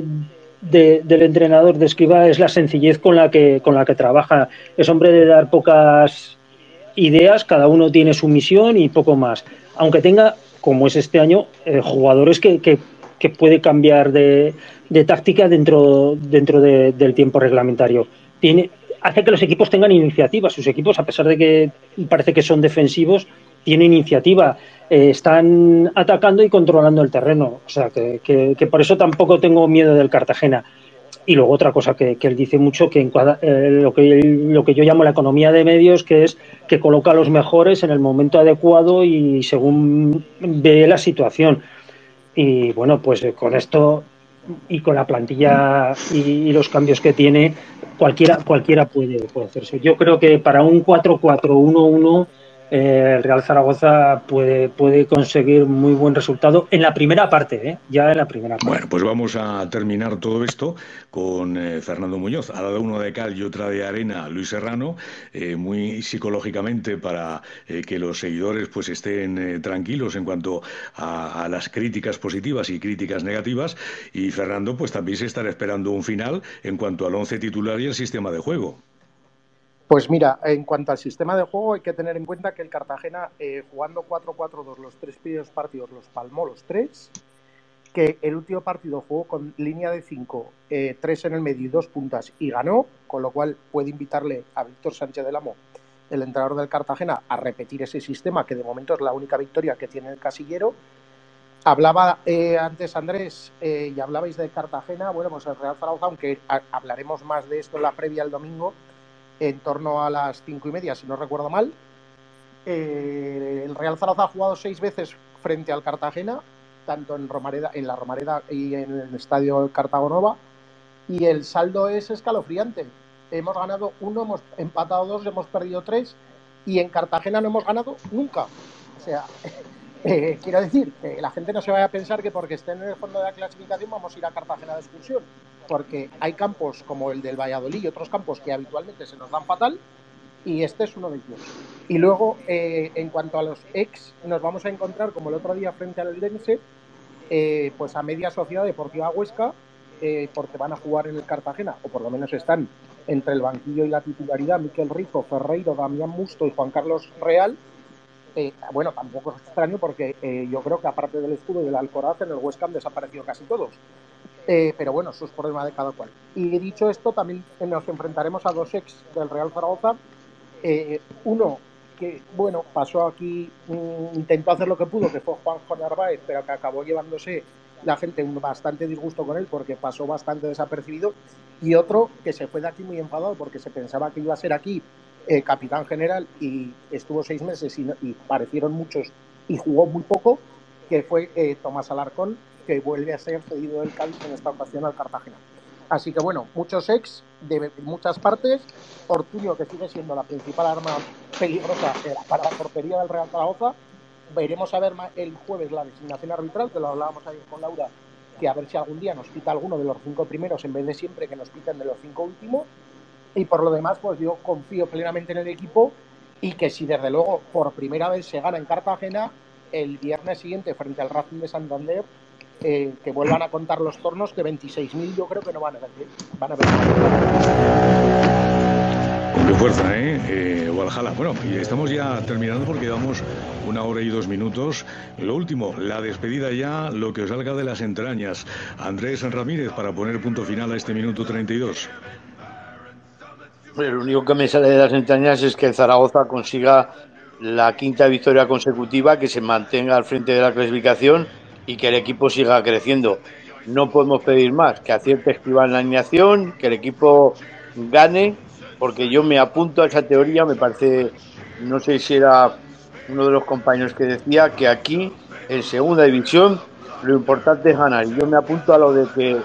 del entrenador de Escribá es la sencillez con la que trabaja. Es hombre de dar pocas ideas, cada uno tiene su misión y poco más. Aunque tenga, como es este año, jugadores que puede cambiar de táctica dentro del tiempo reglamentario. Hace que los equipos tengan iniciativa. Sus equipos, a pesar de que parece que son defensivos, tienen iniciativa. Están atacando y controlando el terreno. O sea, que por eso tampoco tengo miedo del Cartagena. Y luego otra cosa que él dice mucho, que lo que yo llamo la economía de medios, que es que coloca a los mejores en el momento adecuado y según ve la situación. Y bueno, pues con esto y con la plantilla y los cambios que tiene, cualquiera puede hacerse. Yo creo que para un 4-4-1-1 el Real Zaragoza puede conseguir muy buen resultado en la primera parte, ya en la primera parte. Bueno, pues vamos a terminar todo esto con Fernando Muñoz. Ha dado una de cal y otra de arena a Luis Serrano, muy psicológicamente para que los seguidores pues estén tranquilos en cuanto a las críticas positivas y críticas negativas. Y Fernando pues también se estará esperando un final en cuanto al 11 titular y el sistema de juego. Pues mira, en cuanto al sistema de juego hay que tener en cuenta que el Cartagena jugando 4-4-2 los 3 primeros partidos los palmó los 3 que el último partido jugó con línea de 5, 3 en el medio y 2 puntas y ganó, con lo cual puede invitarle a Víctor Sánchez del Amo, el entrenador del Cartagena, a repetir ese sistema, que de momento es la única victoria que tiene el casillero. Hablaba antes Andrés, y hablabais de Cartagena. Bueno, pues el Real Zaragoza, aunque hablaremos más de esto en la previa el domingo, en torno a las 5:30, si no recuerdo mal. El Real Zaragoza ha jugado 6 veces frente al Cartagena, tanto en la Romareda y en el estadio Cartagonova, y el saldo es escalofriante. Hemos ganado 1, hemos empatado 2, hemos perdido 3, y en Cartagena no hemos ganado nunca. O sea, quiero decir que la gente no se vaya a pensar que porque estén en el fondo de la clasificación vamos a ir a Cartagena de excursión, porque hay campos como el del Valladolid y otros campos que habitualmente se nos dan fatal, y este es uno de ellos. Y luego, en cuanto a los ex, nos vamos a encontrar, como el otro día frente al Eldense, pues a media Sociedad Deportiva Huesca, porque van a jugar en el Cartagena, o por lo menos están entre el banquillo y la titularidad, Miquel Rico, Ferreiro, Damián Musto y Juan Carlos Real. Bueno, tampoco es extraño porque yo creo que aparte del escudo y del Alcoraz, en el Huesca han desaparecido casi todos. Pero bueno, eso es problema de cada cual. Y dicho esto, también nos enfrentaremos a 2 ex del Real Zaragoza. Uno que, bueno, pasó aquí, intentó hacer lo que pudo, que fue Juanjo Narváez, pero que acabó llevándose la gente un bastante disgusto con él porque pasó bastante desapercibido. Y otro que se fue de aquí muy enfadado porque se pensaba que iba a ser aquí capitán general y estuvo 6 meses y parecieron muchos y jugó muy poco, que fue Tomás Alarcón, que vuelve a ser cedido del Cádiz en esta ocasión al Cartagena. Así que bueno, muchos ex de muchas partes. Ortuño, que sigue siendo la principal arma peligrosa para la portería del Real Zaragoza. Veremos a ver el jueves la designación arbitral, que lo hablábamos ayer con Laura, que a ver si algún día nos pita alguno de los 5 primeros en vez de siempre que nos piten de los 5 últimos. Y por lo demás, pues yo confío plenamente en el equipo, y que si desde luego por primera vez se gana en Cartagena, el viernes siguiente frente al Racing de Santander, que vuelvan a contar los tornos, que 26.000 yo creo que no van a ver. Van a ver. Con qué fuerza, Valhalla. Bueno, y estamos ya terminando porque llevamos 1 hora y 2 minutos. Lo último, la despedida ya, lo que os salga de las entrañas. Andrés Ramírez, para poner punto final a este minuto 32. Lo único que me sale de las entrañas es que el Zaragoza consiga la 5ª victoria consecutiva, que se mantenga al frente de la clasificación y que el equipo siga creciendo. No podemos pedir más, que acierte Escribá en la alineación, que el equipo gane, porque yo me apunto a esa teoría. Me parece, no sé si era uno de los compañeros que decía que aquí en segunda división lo importante es ganar, y yo me apunto a lo de que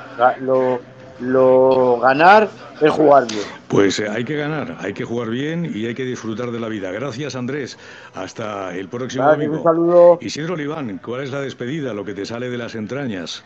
lo ganar es jugar bien. Pues hay que ganar, hay que jugar bien y hay que disfrutar de la vida. Gracias, Andrés. Hasta el próximo domingo. Un saludo. Isidro Oliván, ¿cuál es la despedida, lo que te sale de las entrañas?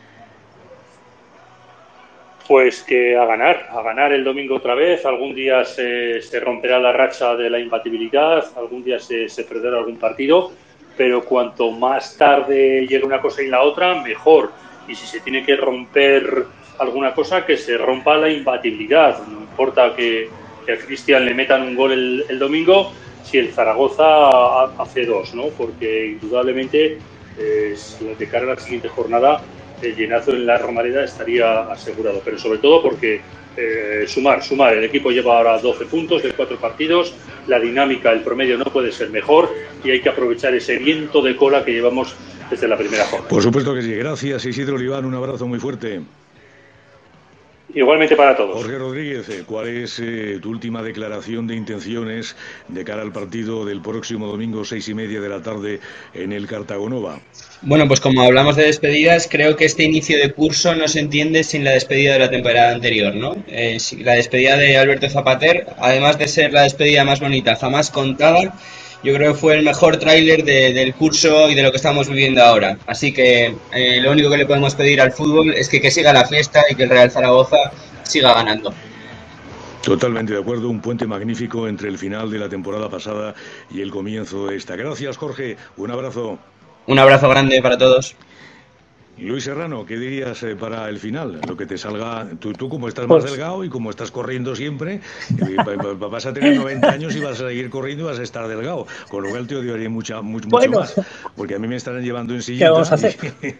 Pues que a ganar el domingo otra vez. Algún día se romperá la racha de la imbatibilidad, algún día se perderá algún partido, pero cuanto más tarde llegue una cosa y la otra, mejor. Y si se tiene que romper alguna cosa, que se rompa la imbatibilidad. No importa que a Cristian le metan un gol el domingo si el Zaragoza hace 2, ¿no? Porque indudablemente de cara a la siguiente jornada el llenazo en la Romareda estaría asegurado, pero sobre todo porque sumar, el equipo lleva ahora 12 puntos de 4 partidos, la dinámica, el promedio no puede ser mejor y hay que aprovechar ese viento de cola que llevamos desde la primera jornada. Por supuesto que sí. Gracias, Isidro Oliván, un abrazo muy fuerte. Igualmente para todos. Jorge Rodríguez, ¿cuál es tu última declaración de intenciones de cara al partido del próximo domingo 6:30 de la tarde en el Cartagonova? Bueno, pues como hablamos de despedidas, creo que este inicio de curso no se entiende sin la despedida de la temporada anterior, ¿no? La despedida de Alberto Zapater, además de ser la despedida más bonita jamás contada, yo creo que fue el mejor tráiler del curso y de lo que estamos viviendo ahora. Así que lo único que le podemos pedir al fútbol es que siga la fiesta y que el Real Zaragoza siga ganando. Totalmente de acuerdo, un puente magnífico entre el final de la temporada pasada y el comienzo de esta. Gracias, Jorge, un abrazo. Un abrazo grande para todos. Luis Serrano, ¿qué dirías para el final? Lo que te salga, tú como estás Pues- más delgado y como estás corriendo siempre, vas a tener 90 años y vas a seguir corriendo y vas a estar delgado, con lo cual te odiaría mucho Bueno. más, porque a mí me estarán llevando en ¿Qué sillita. vamos a hacer?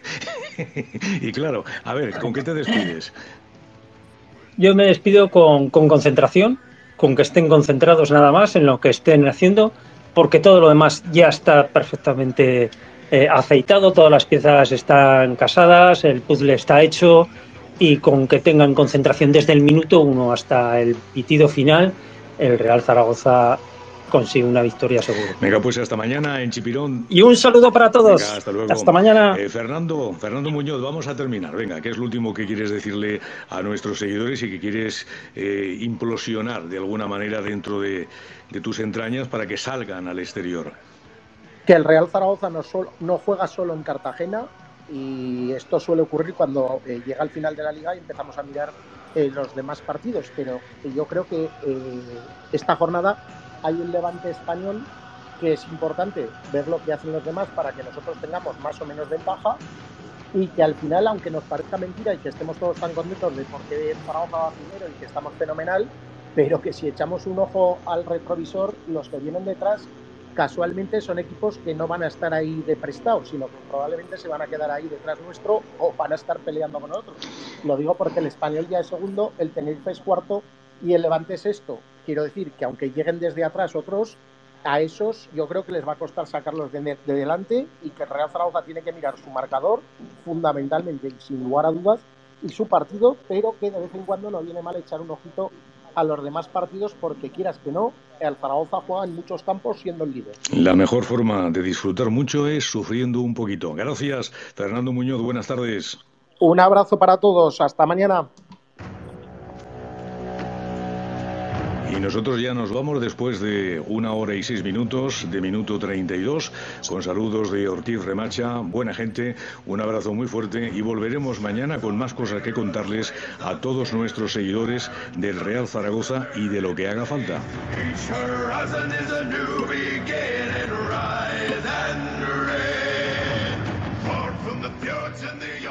Y claro, a ver, ¿con qué te despides? Yo me despido con concentración, con que estén concentrados nada más en lo que estén haciendo, porque todo lo demás ya está perfectamente aceitado, todas las piezas están casadas, el puzzle está hecho, y con que tengan concentración desde el minuto 1 hasta el pitido final, el Real Zaragoza consigue una victoria seguro. Venga, pues hasta mañana en Chipirón. Y un saludo para todos. Venga, hasta luego. Hasta mañana. Fernando Muñoz, vamos a terminar. Venga, ¿qué es lo último que quieres decirle a nuestros seguidores y que quieres implosionar de alguna manera dentro de tus entrañas para que salgan al exterior? Que el Real Zaragoza no juega solo en Cartagena, y esto suele ocurrir cuando llega al final de la liga y empezamos a mirar los demás partidos, pero yo creo que esta jornada hay un Levante español que es importante ver lo que hacen los demás para que nosotros tengamos más o menos ventaja, y que al final, aunque nos parezca mentira y que estemos todos tan contentos de por qué Zaragoza va primero y que estamos fenomenal, pero que si echamos un ojo al retrovisor, los que vienen detrás casualmente son equipos que no van a estar ahí de prestado, sino que probablemente se van a quedar ahí detrás nuestro o van a estar peleando con nosotros. Lo digo porque el Español ya es segundo, el Tenerife es cuarto y el Levante es sexto. Quiero decir que aunque lleguen desde atrás otros, a esos yo creo que les va a costar sacarlos de delante, y que el Real Zaragoza tiene que mirar su marcador fundamentalmente y sin lugar a dudas, y su partido, pero que de vez en cuando no viene mal echar un ojito a los demás partidos, porque quieras que no, el Zaragoza juega en muchos campos siendo el líder. La mejor forma de disfrutar mucho es sufriendo un poquito. Gracias, Fernando Muñoz, buenas tardes. Un abrazo para todos, hasta mañana. Y nosotros ya nos vamos después de 1 hora y 6 minutos, de minuto 32, con saludos de Ortiz Remacha, buena gente, un abrazo muy fuerte, y volveremos mañana con más cosas que contarles a todos nuestros seguidores del Real Zaragoza y de lo que haga falta. Each horizon is a new beginning, rise and red. Far from the fjords and the